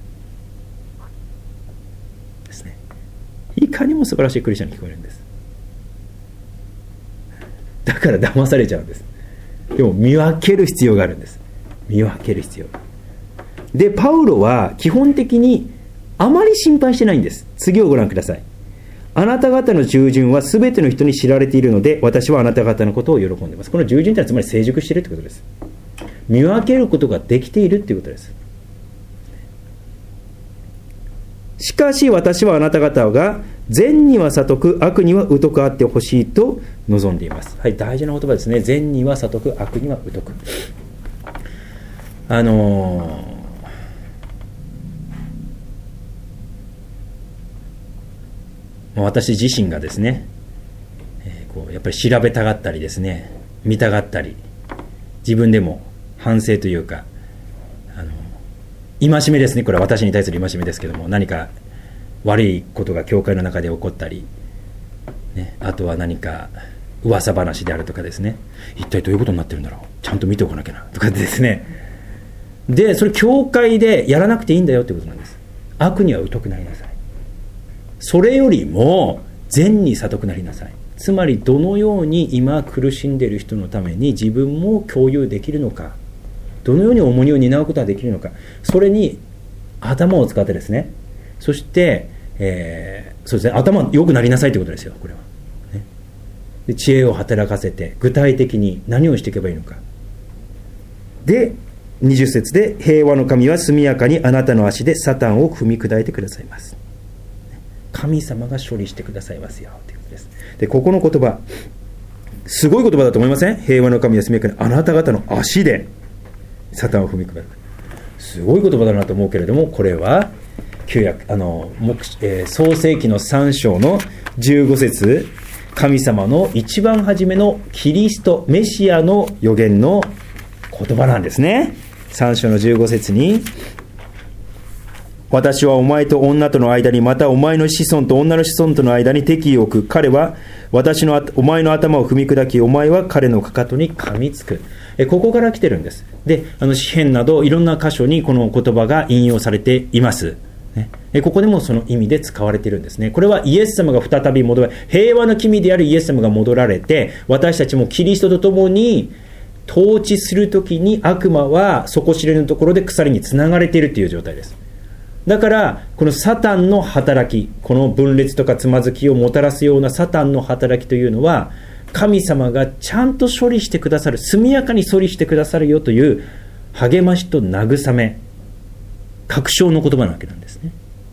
ね。いかにも素晴らしいクリスチャンに聞こえるんです。だから騙されちゃうんです。でも見分ける必要があるんです。見分ける必要で、パウロは基本的にあまり心配してないんです。次をご覧ください。あなた方の従順はすべての人に知られているので、私はあなた方のことを喜んでいます。この従順というのはつまり成熟しているということです。見分けることができているということです。しかし私はあなた方が善には悟く、悪には疎くあってほしいと望んでいます。はい、大事な言葉ですね。善には悟く、悪には疎く。私自身がですね、やっぱり調べたがったりですね、見たがったり、自分でも反省というか、戒めですね。これは私に対する戒めですけども、何か悪いことが教会の中で起こったり、ね、あとは何か噂話であるとかですね、一体どういうことになってるんだろう、ちゃんと見ておかなきゃなとかですね。でそれ教会でやらなくていいんだよということなんです。悪には疎くなりなさい。それよりも善に悟くなりなさい。つまりどのように今苦しんでいる人のために自分も共有できるのか、どのように重荷を担うことができるのか、それに頭を使ってですね、そして、そうですね、頭良くなりなさいということですよ。これは、ね、で知恵を働かせて具体的に何をしていけばいいのか。で20節で、平和の神は速やかにあなたの足でサタンを踏み砕いてくださいます。神様が処理してくださいますよということです。でここの言葉、すごい言葉だと思いません？平和の神は速やかにあなた方の足でサタンを踏み砕く。すごい言葉だなと思うけれども、これは創世記の3章の15節、神様の一番初めのキリストメシアの予言の言葉なんですね。3章の15節に、 私はお前と女との間に、またお前の子孫と女の子孫との間に敵意を置く。彼はお前の頭を踏み砕き、お前は彼のかかとに噛みつく。ここから来てるんです。で、詩編などいろんな箇所にこの言葉が引用されています。ここでもその意味で使われているんですね。これはイエス様が再び戻られ、平和の君であるイエス様が戻られて、私たちもキリストと共に統治するときに悪魔は底知れぬところで鎖につながれているという状態です。だからこのサタンの働き、この分裂とかつまずきをもたらすようなサタンの働きというのは、神様がちゃんと処理してくださる、速やかに処理してくださるよという励ましと慰め、確証の言葉なわけなんですね。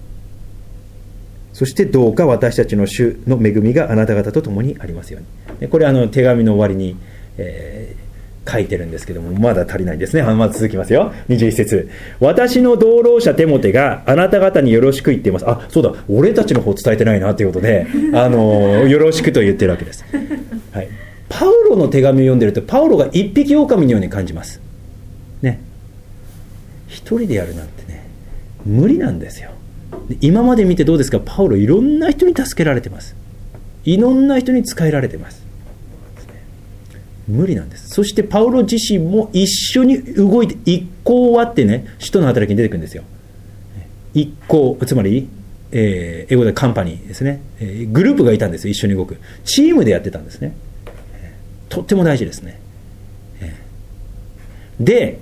そしてどうか私たちの主の恵みがあなた方と共にありますように。これ手紙の終わりに、書いてるんですけども、まだ足りないですね。まず続きますよ。21節、私の同労者テモテがあなた方によろしく言っています。あ、そうだ、俺たちの方伝えてないなということでよろしくと言ってるわけです、はい、パウロの手紙を読んでると、パウロが一匹狼のように感じますね。一人でやるなんてね、無理なんですよ。今まで見てどうですか。パウロいろんな人に助けられてます。いろんな人に仕えられてます。無理なんです。そしてパウロ自身も一緒に動いて、一行はってね、使徒の働きに出てくるんですよ。一行、つまり、英語でカンパニーですね、グループがいたんですよ。一緒に動くチームでやってたんですね。とっても大事ですね。で、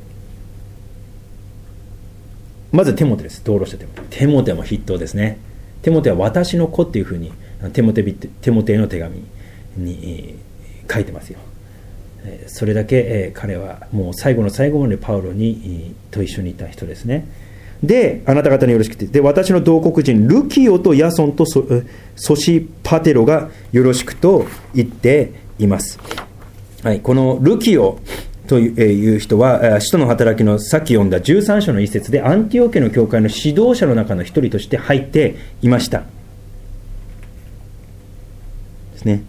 まずテモテです。同労者テモテ。テモテも筆頭ですね。テモテは私の子っていうふうにテモテへの手紙に書いてますよ。それだけ彼はもう最後の最後までパウロにと一緒にいた人ですね。で、あなた方によろしくって、で、私の同国人ルキオとヤソンとソシパテロがよろしくと言っています。はい、このルキオという人は使徒の働きのさっき読んだ13章の一節でアンティオケの教会の指導者の中の一人として入っていましたですね。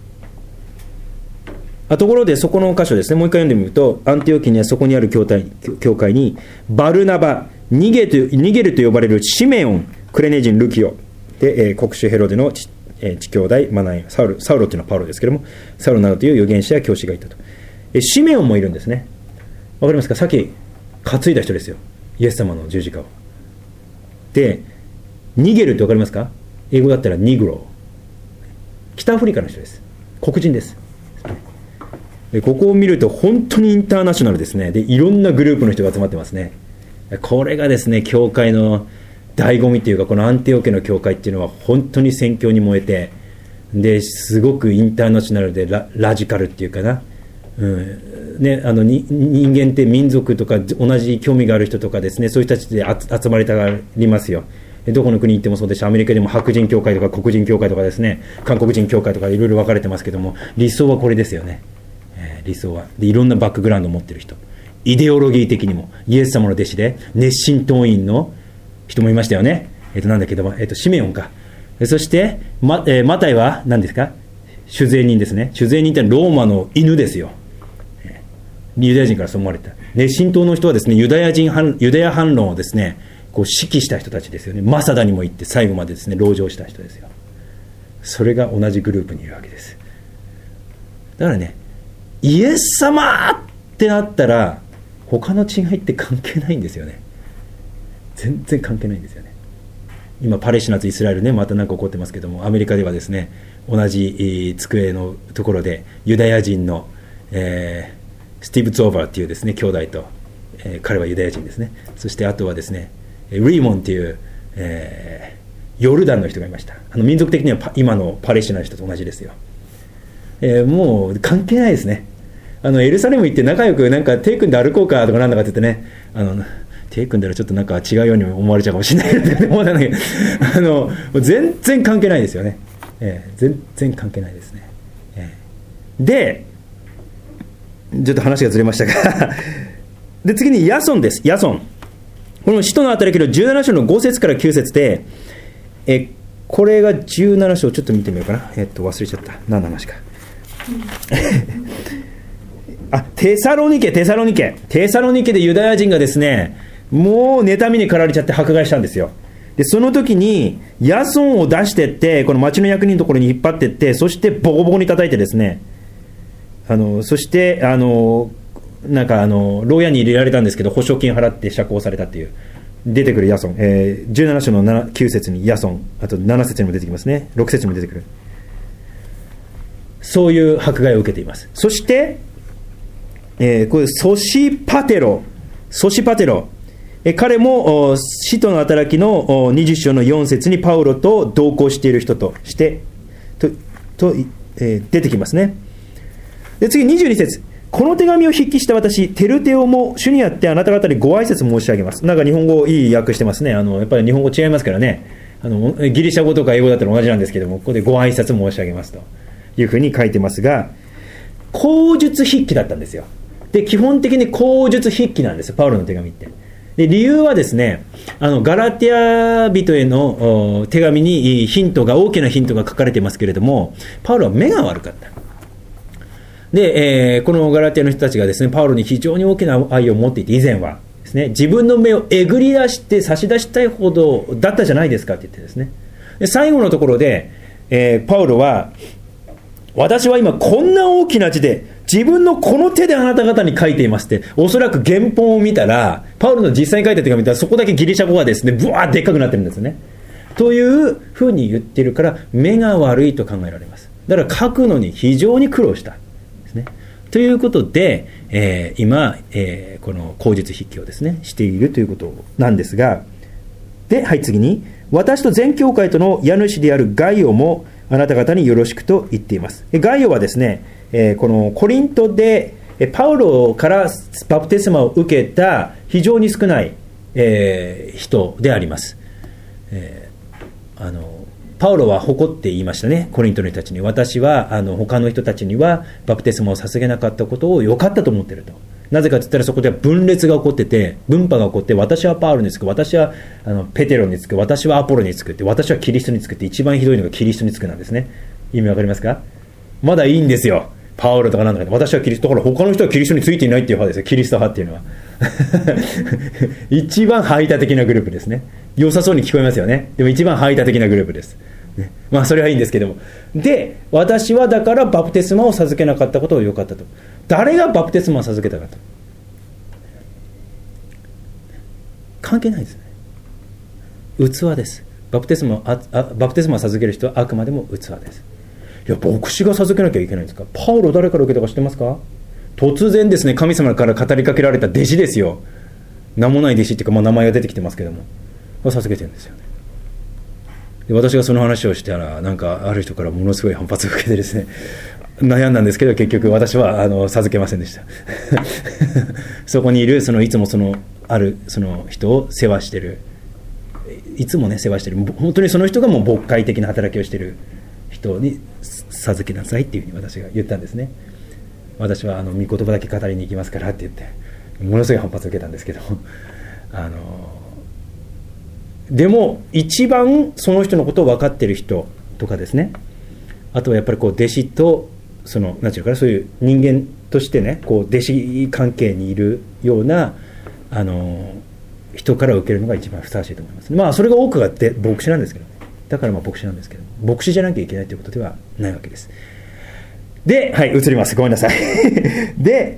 ところでそこの箇所ですね、もう一回読んでみると、アンティオケにはそこにある教会にバルナバ、ニゲルと呼ばれるシメオン、クレネ人ルキオで、国主ヘロデの父兄弟マナイン、サウロというのはパウロですけれども、サウロなどという預言者や教師がいたと。シメオンもいるんですね。わかりますか。さっき担いだ人ですよ、イエス様の十字架を。で、ニゲルってわかりますか。英語だったらニグロ、北アフリカの人です。黒人です。で、ここを見ると本当にインターナショナルですね。で、いろんなグループの人が集まってますね。これがですね、教会の醍醐味というか、このアンティオケの教会っていうのは本当に宣教に燃えて、ですごくインターナショナルで ラジカルっていうかな、ね、人間って民族とか同じ興味がある人とかですね、そういう人たちで集まりたがりますよ。どこの国に行ってもそうですし、アメリカでも白人教会とか黒人教会とかですね、韓国人教会とかいろいろ分かれてますけども、理想はこれですよね。理想はで、いろんなバックグラウンドを持っている人、イデオロギー的にもイエス様の弟子で熱心党員の人もいましたよね。なんだけども、シメオンか。そしてマタイは何ですか。主税人ですね。主税人ってローマの犬ですよ。ユダヤ人からそう思われた。熱心党の人はですね、ユダヤ反論をですね、こう指揮した人たちですよね。マサダにも行って最後までですね、籠城した人ですよ。それが同じグループにいるわけです。だからね、イエス様ってなったら他の違いって関係ないんですよね。全然関係ないんですよね。今パレスチナとイスラエルね、また何か起こってますけども、アメリカではですね、同じ机のところでユダヤ人の、スティーブ・ゾーバーっていうですね兄弟と、彼はユダヤ人ですね。そしてあとはですねリーモンっていう、ヨルダンの人がいました。民族的には今のパレスチナの人と同じですよ。もう関係ないですね。エルサレム行って仲良くなんか手組んで歩こうかとかなんだかって言ってね、手組んだらちょっとなんか違うように思われちゃうかもしれないので思うんだけど、全然関係ないですよね。全然関係ないですね。で、ちょっと話がずれましたがで、次にヤソンです。ヤソン、この使徒の働きの17章の5節から9節で、これが17章、ちょっと見てみようかな。忘れちゃった。何の話かテサロニケでユダヤ人がですね、 もう妬みに駆られちゃって迫害したんですよ。でその時にヤソンを出してって、この町の役人のところに引っ張ってって、そしてボコボコに叩いてですね、そしてなんか牢屋に入れられたんですけど、保証金払って釈放されたっていう、出てくるヤソン、17章の9節にヤソン、あと7節にも出てきますね、6節にも出てくる、そういう迫害を受けています。そして、これソシパテロ、彼も使徒の働きの20章の4節にパウロと同行している人として出てきますね。で次22節、この手紙を筆記した私テルテオも主にあってあなた方にご挨拶申し上げます。なんか日本語いい訳してますね。やっぱり日本語違いますからね、ギリシャ語とか英語だったら同じなんですけども、ここでご挨拶申し上げますというふうに書いてますが、口述筆記だったんですよ。で基本的に口述筆記なんですよ、パウロの手紙って。で理由はですね、ガラティア人への手紙に大きなヒントが書かれていますけれども、パウロは目が悪かった。で、このガラティアの人たちがですね、パウロに非常に大きな愛を持っていて、以前はですね、自分の目をえぐり出して差し出したいほどだったじゃないですかって言ってですね、で最後のところで、パウロは、私は今こんな大きな字で自分のこの手であなた方に書いていますって、おそらく原本を見たら、パウロの実際に書いた手紙を見たら、そこだけギリシャ語がですね、ブワーでっかくなってるんですね。というふうに言ってるから、目が悪いと考えられます。だから書くのに非常に苦労したですね。ということで、今、この口述筆記をですねしているということなんですが、で、はい、次に、私と全教会との家主であるガイオもあなた方によろしくと言っています。ガイオはですね、このコリントでパウロからバプテスマを受けた非常に少ない、人であります。パウロは誇って言いましたね、コリントの人たちに。私は他の人たちにはバプテスマを捧げなかったことを良かったと思っていると。なぜかと言ったら、そこでは分裂が起こってて、分派が起こって、私はパウロにつく、私はペテロにつく、私はアポロにつくって、私はキリストにつくって、一番ひどいのがキリストにつくなんですね。意味わかりますか？まだいいんですよ、パウロとかなんだかで、私はキリスト、だから他の人はキリストについていないっていう派ですよ、キリスト派っていうのは一番排他的なグループですね。良さそうに聞こえますよね。でも一番排他的なグループです、ね。まあそれはいいんですけども、で、私はだからバプテスマを授けなかったことを良かったと。誰がバプテスマを授けたかと、関係ないですね。器です。バプテスマを授ける人はあくまでも器です。いや、牧師が授けなきゃいけないんですか？パウロ誰から受けたか知ってますか？突然ですね、神様から語りかけられた弟子ですよ。名もない弟子っていうか、まあ、名前が出てきてますけども、授けてるんですよね。で、私がその話をしたら、なんかある人からものすごい反発を受けてですね、悩んだんですけど、結局私は授けませんでしたそこにいるいつもあるその人を世話してる、いつもね世話してる、本当にその人がもう牧会的な働きをしてる人に授けなさいっていうふうに私が言ったんですね。私は御言葉だけ語りに行きますからって言って、ものすごい反発を受けたんですけどでも一番その人のことを分かっている人とかですね、あとはやっぱりこう弟子となんていうかな、そういう人間としてね、こう弟子関係にいるような人から受けるのが一番ふさわしいと思います。まあそれが多くが牧師なんですけど、ね、だからまあ牧師なんですけど、牧師じゃなきゃいけないということではないわけです。で、はい、移ります。ごめんなさいで、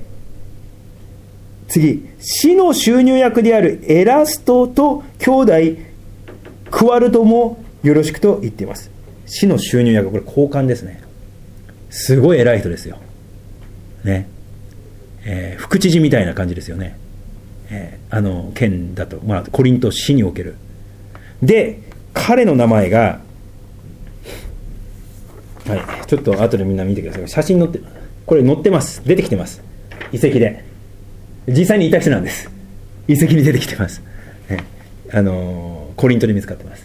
次、死の収入役であるエラストと兄弟クワルトもよろしくと言っています。死の収入役、これ高官ですね。すごい偉い人ですよね。副知事みたいな感じですよね。県だと、まあ、コリント市における。で、彼の名前が、はい、ちょっと後でみんな見てください。写真載って、これ載ってます。出てきてます。遺跡で。実際にいた人なんです。遺跡に出てきてます。コリントで見つかってます。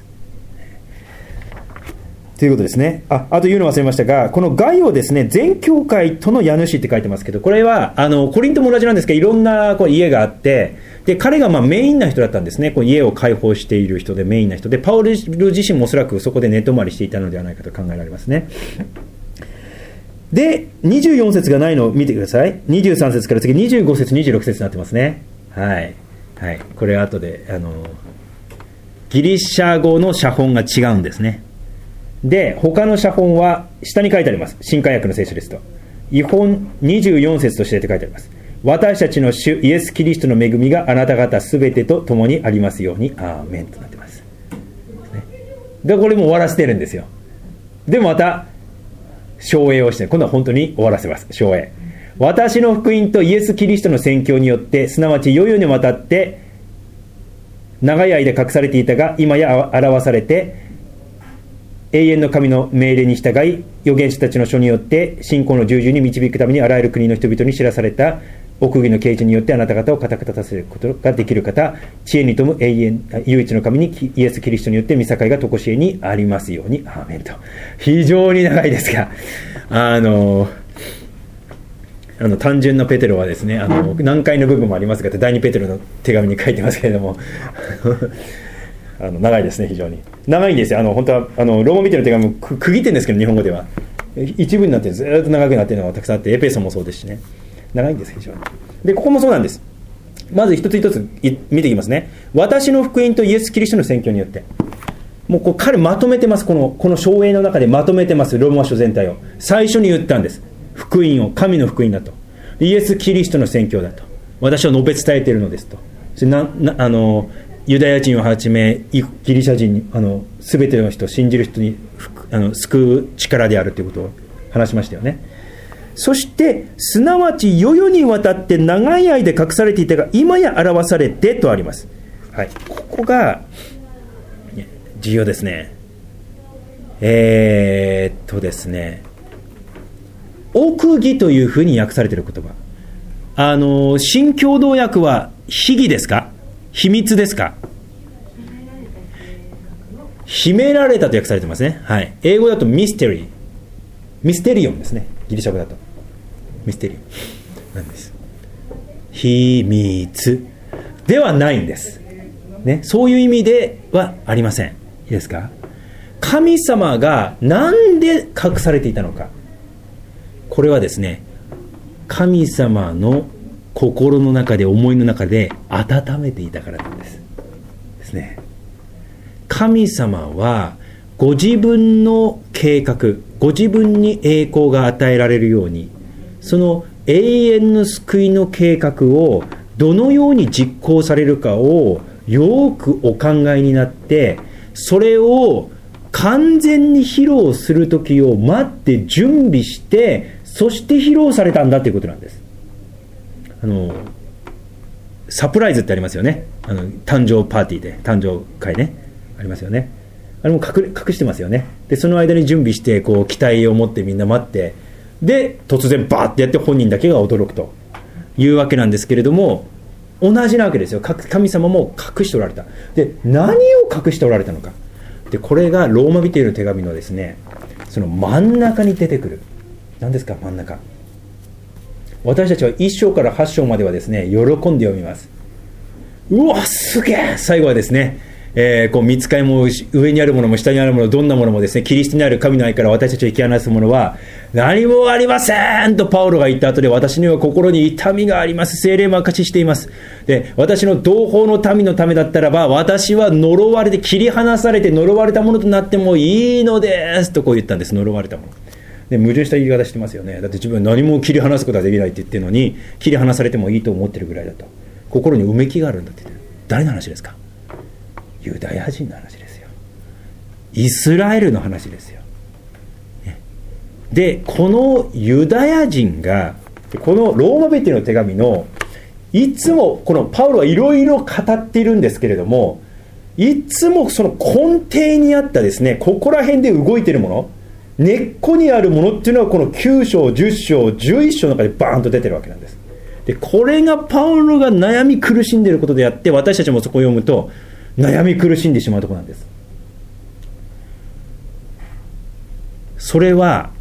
ということですね。あと言うの忘れましたが、このガイオですね、全教会との家主って書いてますけど、これはコリントも同じなんですけど、いろんなこう家があって、で彼がまあメインな人だったんですね。こう家を開放している人でメインな人で、パウロ自身もおそらくそこで寝泊まりしていたのではないかと考えられますね。で、24節がないのを見てください。23節から次25節26節になってますね。はい。 はい、これ後でギリシャ語の写本が違うんですね。で他の写本は下に書いてあります。新海訳の聖書ですと違本24節として書いてあります。私たちの主イエス・キリストの恵みがあなた方すべてと共にありますようにアーメンとなってます。でこれも終わらせてるんですよ。でまた証営をして今度は本当に終わらせます。証営、私の福音とイエス・キリストの宣教によってすなわち世々にわたって長い間隠されていたが今や表されて永遠の神の命令に従い預言者たちの書によって信仰の従順に導くためにあらゆる国の人々に知らされた奥義の啓示によってあなた方を固く立たせることができる方、知恵に富む永遠唯一の神にイエス・キリストによって見境が常しえにありますようにアーメンと。非常に長いですが単純なペテロはですね難解の部分もありますが第2ペテロの手紙に書いてますけれども長いですね。非常に長いんですよ。本当はローマ人の手紙も区切ってるんですけど日本語では一部になってずっと長くなっているのがたくさんあってエペソもそうですしね、長いんです非常に。でここもそうなんです。まず一つ一つ見ていきますね。私の福音とイエス・キリストの宣教によって、もう彼まとめてます。この証営の中でまとめてます。ローマ書全体を最初に言ったんです。福音を神の福音だと、イエス・キリストの宣教だと私は述べ伝えているのですと。それユダヤ人をはじめギリシャ人に全ての人信じる人に救う力であるということを話しましたよね。そしてすなわち世々にわたって長い間隠されていたが今や表されてとあります。はい、ここが重要ですね。ですね、奥義というふうに訳されている言葉、新共同訳は秘義ですか秘密ですか。秘められたと訳されてますね。はい、英語だとミステリオンですね。ギリシャ語だとミステリオンなんです。秘密ではないんです、ね、そういう意味ではありません。いいですか。神様がなんで隠されていたのか、これはですね、神様の心の中で思いの中で温めていたからなんですね。神様はご自分の計画、ご自分に栄光が与えられるように、その永遠の救いの計画をどのように実行されるかをよくお考えになって、それを完全に披露する時を待って準備して、そして披露されたんだということなんです。サプライズってありますよね。誕生パーティーで誕生会ね、ありますよね。あれも隠してますよね。でその間に準備してこう期待を持ってみんな待って、で突然バーってやって本人だけが驚くというわけなんですけれども、同じなわけですよ。神様も隠しておられた。で何を隠しておられたのか。でこれがローマ人への手紙のですね、その真ん中に出てくる。何ですか真ん中。私たちは1章から8章まではですね、喜んで読みます。うわすげえ。最後はですね、こう見つかりも上にあるものも下にあるもの、どんなものもですね、キリストにある神の愛から私たちを引き離すものは何もありませんとパウロが言った後で、私には心に痛みがあります。聖霊も証ししています。で私の同胞の民のためだったらば、私は呪われて切り離されて呪われたものとなってもいいのですとこう言ったんです。呪われたもので、矛盾した言い方してますよね。だって自分は何も切り離すことはできないって言ってるのに、切り離されてもいいと思ってるぐらいだと。心にうめきがあるんだって言ってる。誰の話ですか。ユダヤ人の話ですよ。イスラエルの話ですよ。でこのユダヤ人がこのローマ人への手紙のいつもこのパウロはいろいろ語っているんですけれども、いつもその根底にあったですね、ここら辺で動いているもの、根っこにあるものっていうのはこの9章10章11章の中でバーンと出てるわけなんです。でこれがパウロが悩み苦しんでいることであって、私たちもそこを読むと悩み苦しんでしまうところなんです。それは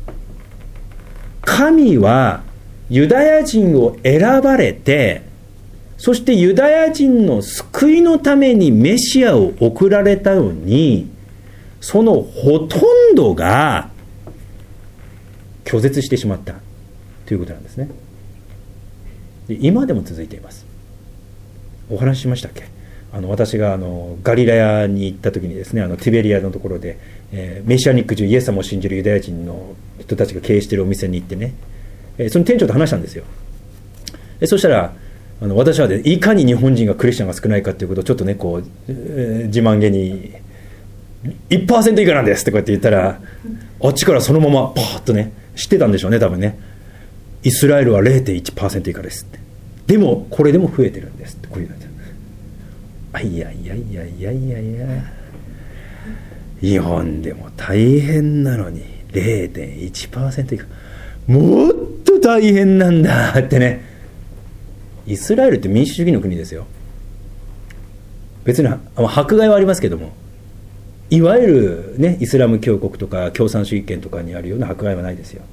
神はユダヤ人を選ばれて、そしてユダヤ人の救いのためにメシアを送られたのに、そのほとんどが拒絶してしまったということなんですね。で今でも続いています。 お話ししましたっけ。私がガリラヤに行った時にですね、ティベリアのところで、メシアニックJew、イエス様を信じるユダヤ人の人たちが経営しているお店に行ってね、その店長と話したんですよ。そしたら私は、ね、いかに日本人がクリスチャンが少ないかということをちょっとねこう、自慢げに 1% 以下なんですってこうやって言ったら、あっちからそのままパーッとね、知ってたんでしょうね多分ね、イスラエルは 0.1% 以下ですって、でもこれでも増えてるんですってこういうの。いやいやいやいやいやいや、日本でも大変なのに 0.1% 以下、もっと大変なんだってね。イスラエルって民主主義の国ですよ。別に迫害はありますけども、いわゆるねイスラム教国とか共産主義圏とかにあるような迫害はないですよ。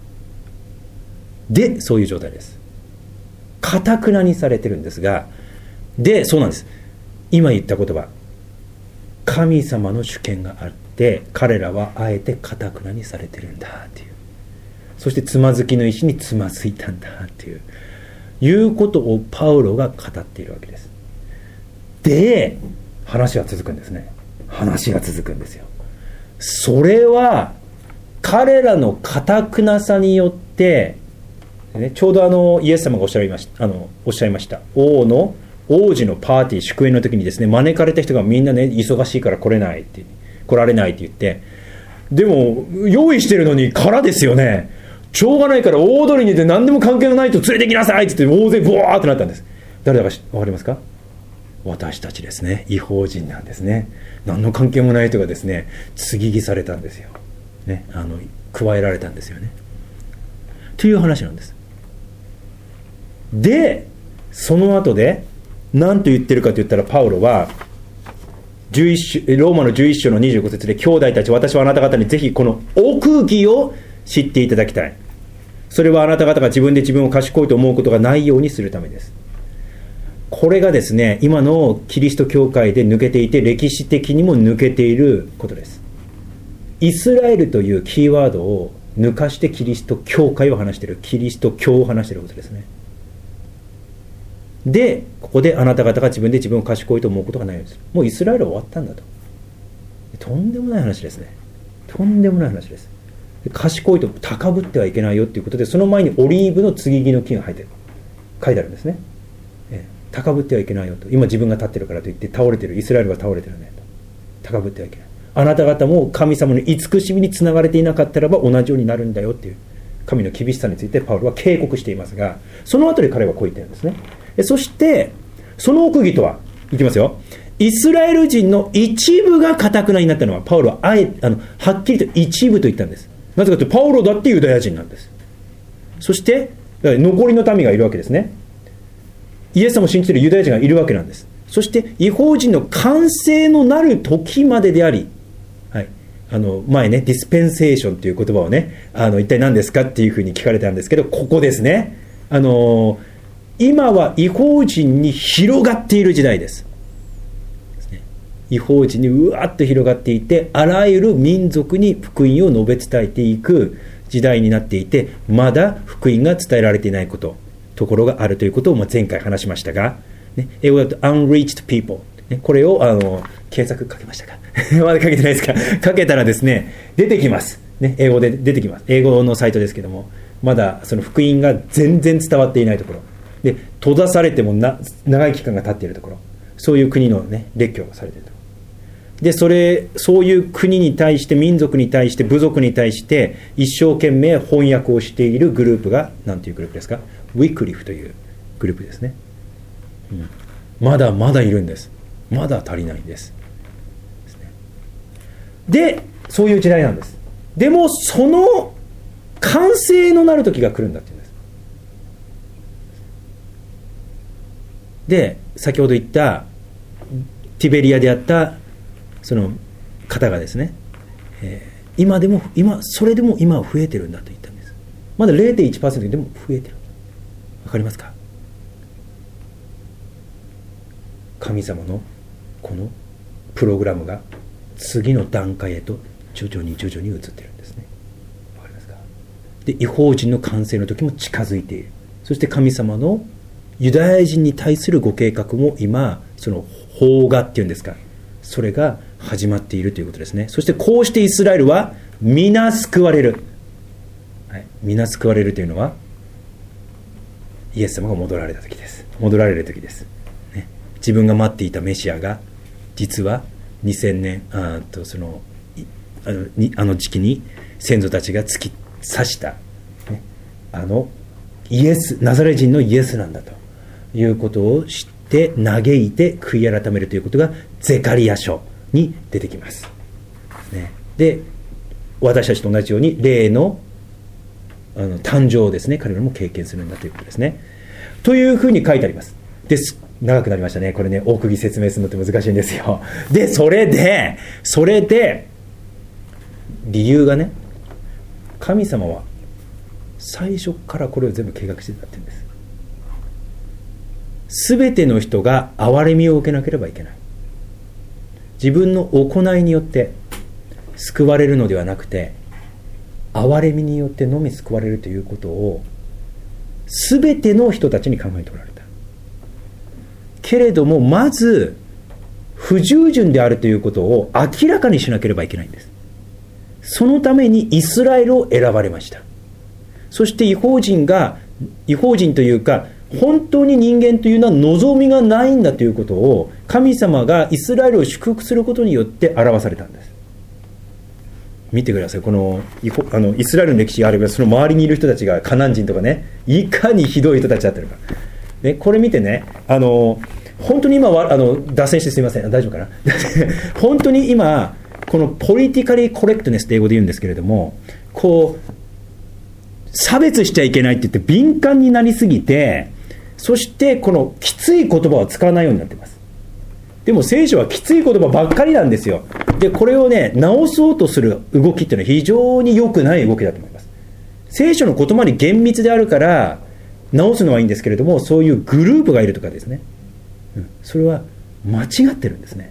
でそういう状態です。堅くなにされてるんですが、でそうなんです。今言った言葉、神様の主権があって彼らはあえて堅くなにされてるんだっていう、そしてつまずきの石につまずいたんだっていうことをパウロが語っているわけです。で話が続くんですね。話が続くんですよ。それは彼らの堅くなさによって、ね、ちょうどイエス様がおっしゃいました王子のパーティー祝宴の時にですね、招かれた人がみんなね忙しいから来られないって言って、でも用意してるのに空ですよね。しょうがないから大通りに出て何でも関係のないと連れてきなさいって言って大勢ブワーってなったんです。誰だか分かりますか。私たちですね。異邦人なんですね。何の関係もない人がですね継ぎされたんですよ、ね、加えられたんですよねという話なんです。でその後で何と言ってるかと言ったら、パウロはローマの11章の25節で、兄弟たち、私はあなた方にぜひこの奥義を知っていただきたい。それはあなた方が自分で自分を賢いと思うことがないようにするためです。これがですね、今のキリスト教会で抜けていて、歴史的にも抜けていることです。イスラエルというキーワードを抜かしてキリスト教会を話している、キリスト教を話していることですね。でここであなた方が自分で自分を賢いと思うことがないようにする。もうイスラエルは終わったんだと。とんでもない話ですね。とんでもない話です。賢いと高ぶってはいけないよということで、その前にオリーブの継ぎ木の木が生えてる、書いてあるんですね。高ぶってはいけないよと。今自分が立ってるからといって倒れてる、イスラエルが倒れてるねと。高ぶってはいけない。あなた方も神様の慈しみにつながれていなかったらば同じようになるんだよっていう神の厳しさについてパウロは警告していますが、その後で彼はこう言ってるんですね。そしてその奥義とは、いきますよ、イスラエル人の一部が堅くなになったのは、パウロははっきりと一部と言ったんです。なぜかというと、パウロだってユダヤ人なんです。そして残りの民がいるわけですね。イエス様を信じているユダヤ人がいるわけなんです。そして異邦人の完成のなる時までであり、はい、前ねディスペンセーションという言葉をね一体何ですかっていうふうに聞かれたんですけど、ここですね。今は異邦人に広がっている時代です。異邦人にうわっと広がっていて、あらゆる民族に福音を述べ伝えていく時代になっていて、まだ福音が伝えられていないところがあるということを前回話しましたが、ね、英語だと unreached people、ね、これを検索かけましたかまだかけてないですか。かけたらですね出てきます、ね、英語で出てきます。英語のサイトですけども、まだその福音が全然伝わっていないところで、閉ざされても長い期間が経っているところ、そういう国のね列挙されていると。でそういう国に対して、民族に対して、部族に対して一生懸命翻訳をしているグループが何ていうグループですか。ウィクリフというグループですね、まだまだいるんです。まだ足りないんです。でそういう時代なんです。でもその完成のなる時が来るんだっていうんです。で先ほど言ったティベリアであったその方がですね、それでも今は増えてるんだと言ったんです。まだ 0.1% でも増えてる。わかりますか。神様のこのプログラムが次の段階へと徐々に移ってるんですね。わかりますか。で異邦人の完成の時も近づいている。そして神様のユダヤ人に対するご計画も今その邦画っていうんですか、それが始まっているということですね。そしてこうしてイスラエルは皆救われる、はい、皆救われるというのはイエス様が戻られた時です。戻られる時です、ね、自分が待っていたメシアが実は2000年あの時期に先祖たちが突き刺した、ね、イエス、ナザレ人のイエスなんだということを知って嘆いて悔い改めるということがゼカリヤ書に出てきます、ね、で私たちと同じように霊の誕生をですね、彼らも経験するんだということですね。というふうに書いてあります。です。長くなりましたね。これね、大釘説明するのって難しいんですよ。で、それで、理由がね、神様は最初からこれを全部計画してたって言うんです。すべての人が憐れみを受けなければいけない。自分の行いによって救われるのではなくて、憐れみによってのみ救われるということをすべての人たちに考えておられた。けれどもまず不従順であるということを明らかにしなければいけないんです。そのためにイスラエルを選ばれました。そして異邦人というか本当に人間というのは望みがないんだということを神様がイスラエルを祝福することによって表されたんです。見てください。このイスラエルの歴史があればその周りにいる人たちがカナン人とかね、いかにひどい人たちだったのか、ね、これ見てね、本当に今は脱線してすみません、大丈夫かな本当に今このポリティカリーコレクトネスって英語で言うんですけれども、こう差別しちゃいけないって言って敏感になりすぎて、そしてこのきつい言葉を使わないようになってます。でも聖書はきつい言葉ばっかりなんですよ。でこれをね直そうとする動きっていうのは非常に良くない動きだと思います。聖書の言葉に厳密であるから直すのはいいんですけれども、そういうグループがいるとかですね、それは間違ってるんですね。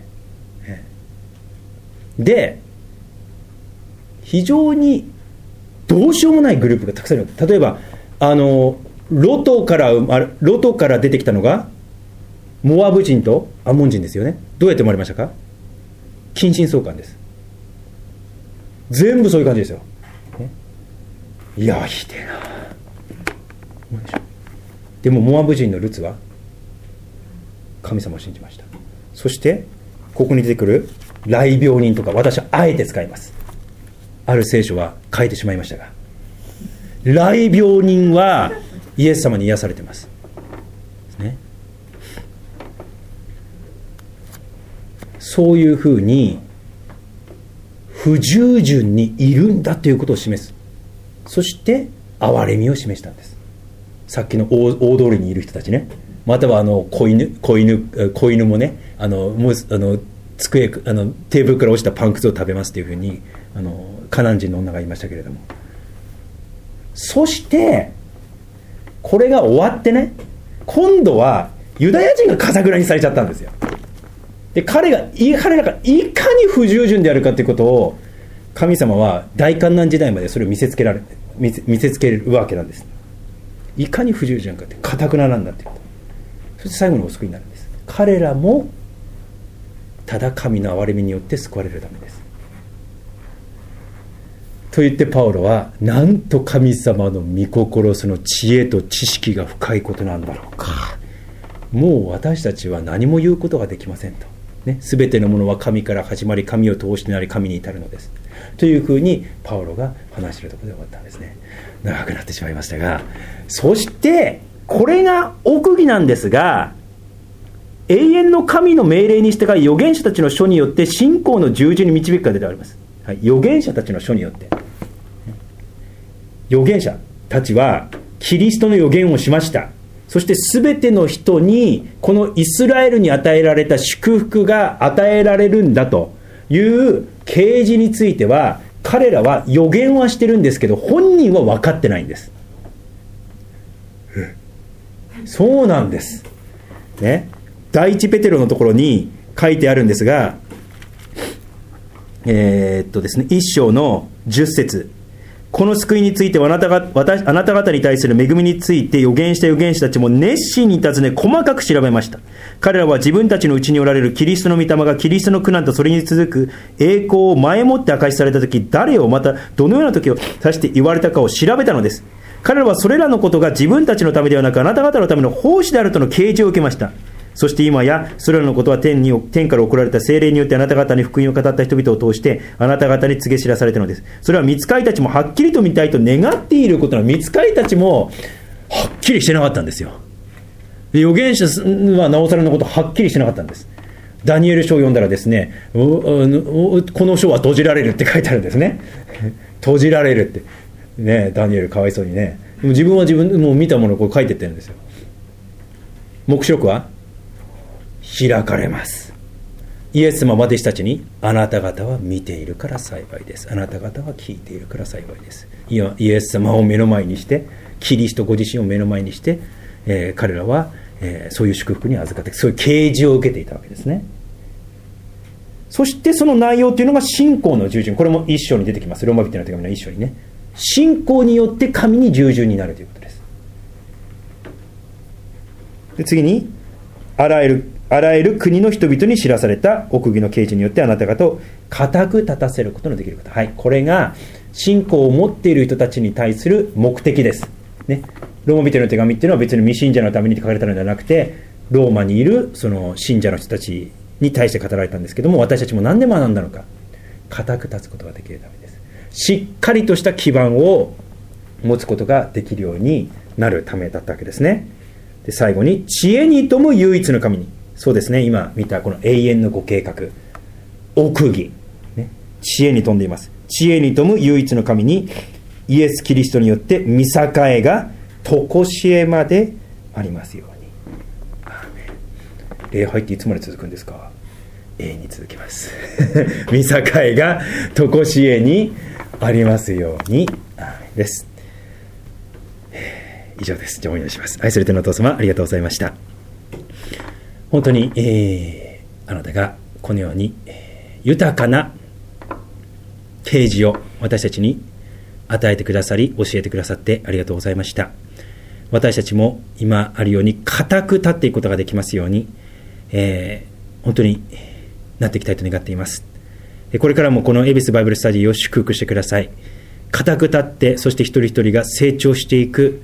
で非常にどうしようもないグループがたくさんいる。例えばロトから出てきたのがモアブ人とアモン人ですよね。どうやって生まれましたか？近親相関です。全部そういう感じですよ、ね、いやひでえな。でもモアブ人のルツは神様を信じました。そしてここに出てくる雷病人とか、私はあえて使います。ある聖書は変えてしまいましたが、雷病人はイエス様に癒されてます、ね、そういうふうに不従順にいるんだということを示す。そして憐れみを示したんです。さっきの大通りにいる人たちね、または子犬もね、机テーブルから落ちたパンくずを食べますというふうにカナン人の女が言いましたけれども、そしてこれが終わってね、今度はユダヤ人がかく乱にされちゃったんですよ。で彼らがいかに不従順であるかということを神様は大観難時代までそれを見せつけるわけなんです。いかに不従順かって、かたくななんだっていうこと。そして最後にお救いになるんです。彼らもただ神の憐れみによって救われるためです。と言ってパウロは、なんと神様の御心、その知恵と知識が深いことなんだろうか。もう私たちは何も言うことができませんと、ね、全てのものは神から始まり、神を通してなり神に至るのですというふうにパウロが話しているところで終わったんですね。長くなってしまいましたが、そしてこれが奥義なんですが、永遠の神の命令に従い預言者たちの書によって信仰の十字に導くが出てあります、はい、預言者たちの書によって、預言者たちはキリストの預言をしました。そして全ての人にこのイスラエルに与えられた祝福が与えられるんだという啓示については、彼らは預言はしてるんですけど本人は分かってないんです。そうなんですね。第一ペテロのところに書いてあるんですが、ですね、1章の10節、 この救いについてはあなた方に対する恵みについて預言した預言者たちも熱心に尋ね細かく調べました。彼らは自分たちのうちにおられるキリストの御霊がキリストの苦難とそれに続く栄光を前もって明かしされたとき、誰をまたどのような時を指して言われたかを調べたのです。彼らはそれらのことが自分たちのためではなくあなた方のための奉仕であるとの啓示を受けました。そして今やそれらのことは天から送られた聖霊によってあなた方に福音を語った人々を通してあなた方に告げ知らされたのです。それは御使いたちもはっきりと見たいと願っていることなの。御使いたちもはっきりしてなかったんですよ。預言者はなおさらのことはっきりしてなかったんです。ダニエル書を読んだらですね、この書は閉じられるって書いてあるんですね。閉じられるってね、ダニエルかわいそうにね。でも自分は自分もう見たものをこう書いてってるんですよ。黙示録は開かれます。イエス様は私たちに、あなた方は見ているから幸いです、あなた方は聞いているから幸いです。イエス様を目の前にして、キリストご自身を目の前にして、彼らは、そういう祝福に預かって、そういう啓示を受けていたわけですね。そしてその内容というのが信仰の従順。これも一章に出てきます。ローマ人の手紙の一章にね、信仰によって神に従順になるということです。で次に、あらゆる国の人々に知らされた奥義の啓示によってあなた方を固く立たせることのできる方。はい、これが信仰を持っている人たちに対する目的です、ね、ローマ人の手紙っていうのは別に未信者のために書かれたのではなくて、ローマにいるその信者の人たちに対して語られたんですけども、私たちも何で学んだのか、固く立つことができるためです。しっかりとした基盤を持つことができるようになるためだったわけですね。で最後に、知恵に富む唯一の神に。そうですね、今見たこの永遠のご計画、奥義、ね、知恵に富んでいます。知恵に富む唯一の神に、イエス・キリストによって御栄が常しえまでありますように。アーメン。礼拝っていつまで続くんですか？永遠に続きます。御栄が常しえにありますように。アーメンです。以上です。じゃあお祈りします。愛する天のお父様、ありがとうございました。本当に、あなたがこのように、豊かな啓示を私たちに与えてくださり、教えてくださってありがとうございました。私たちも今あるように固く立っていくことができますように、本当になっていきたいと願っています。これからもこの恵比寿バイブルスタディを祝福してください。固く立って、そして一人一人が成長していく、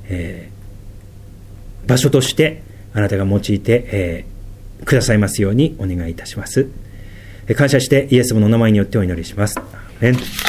場所としてあなたが用いて、くださいますようにお願いいたします。感謝してイエス様のお名前によってお祈りします。アーメン。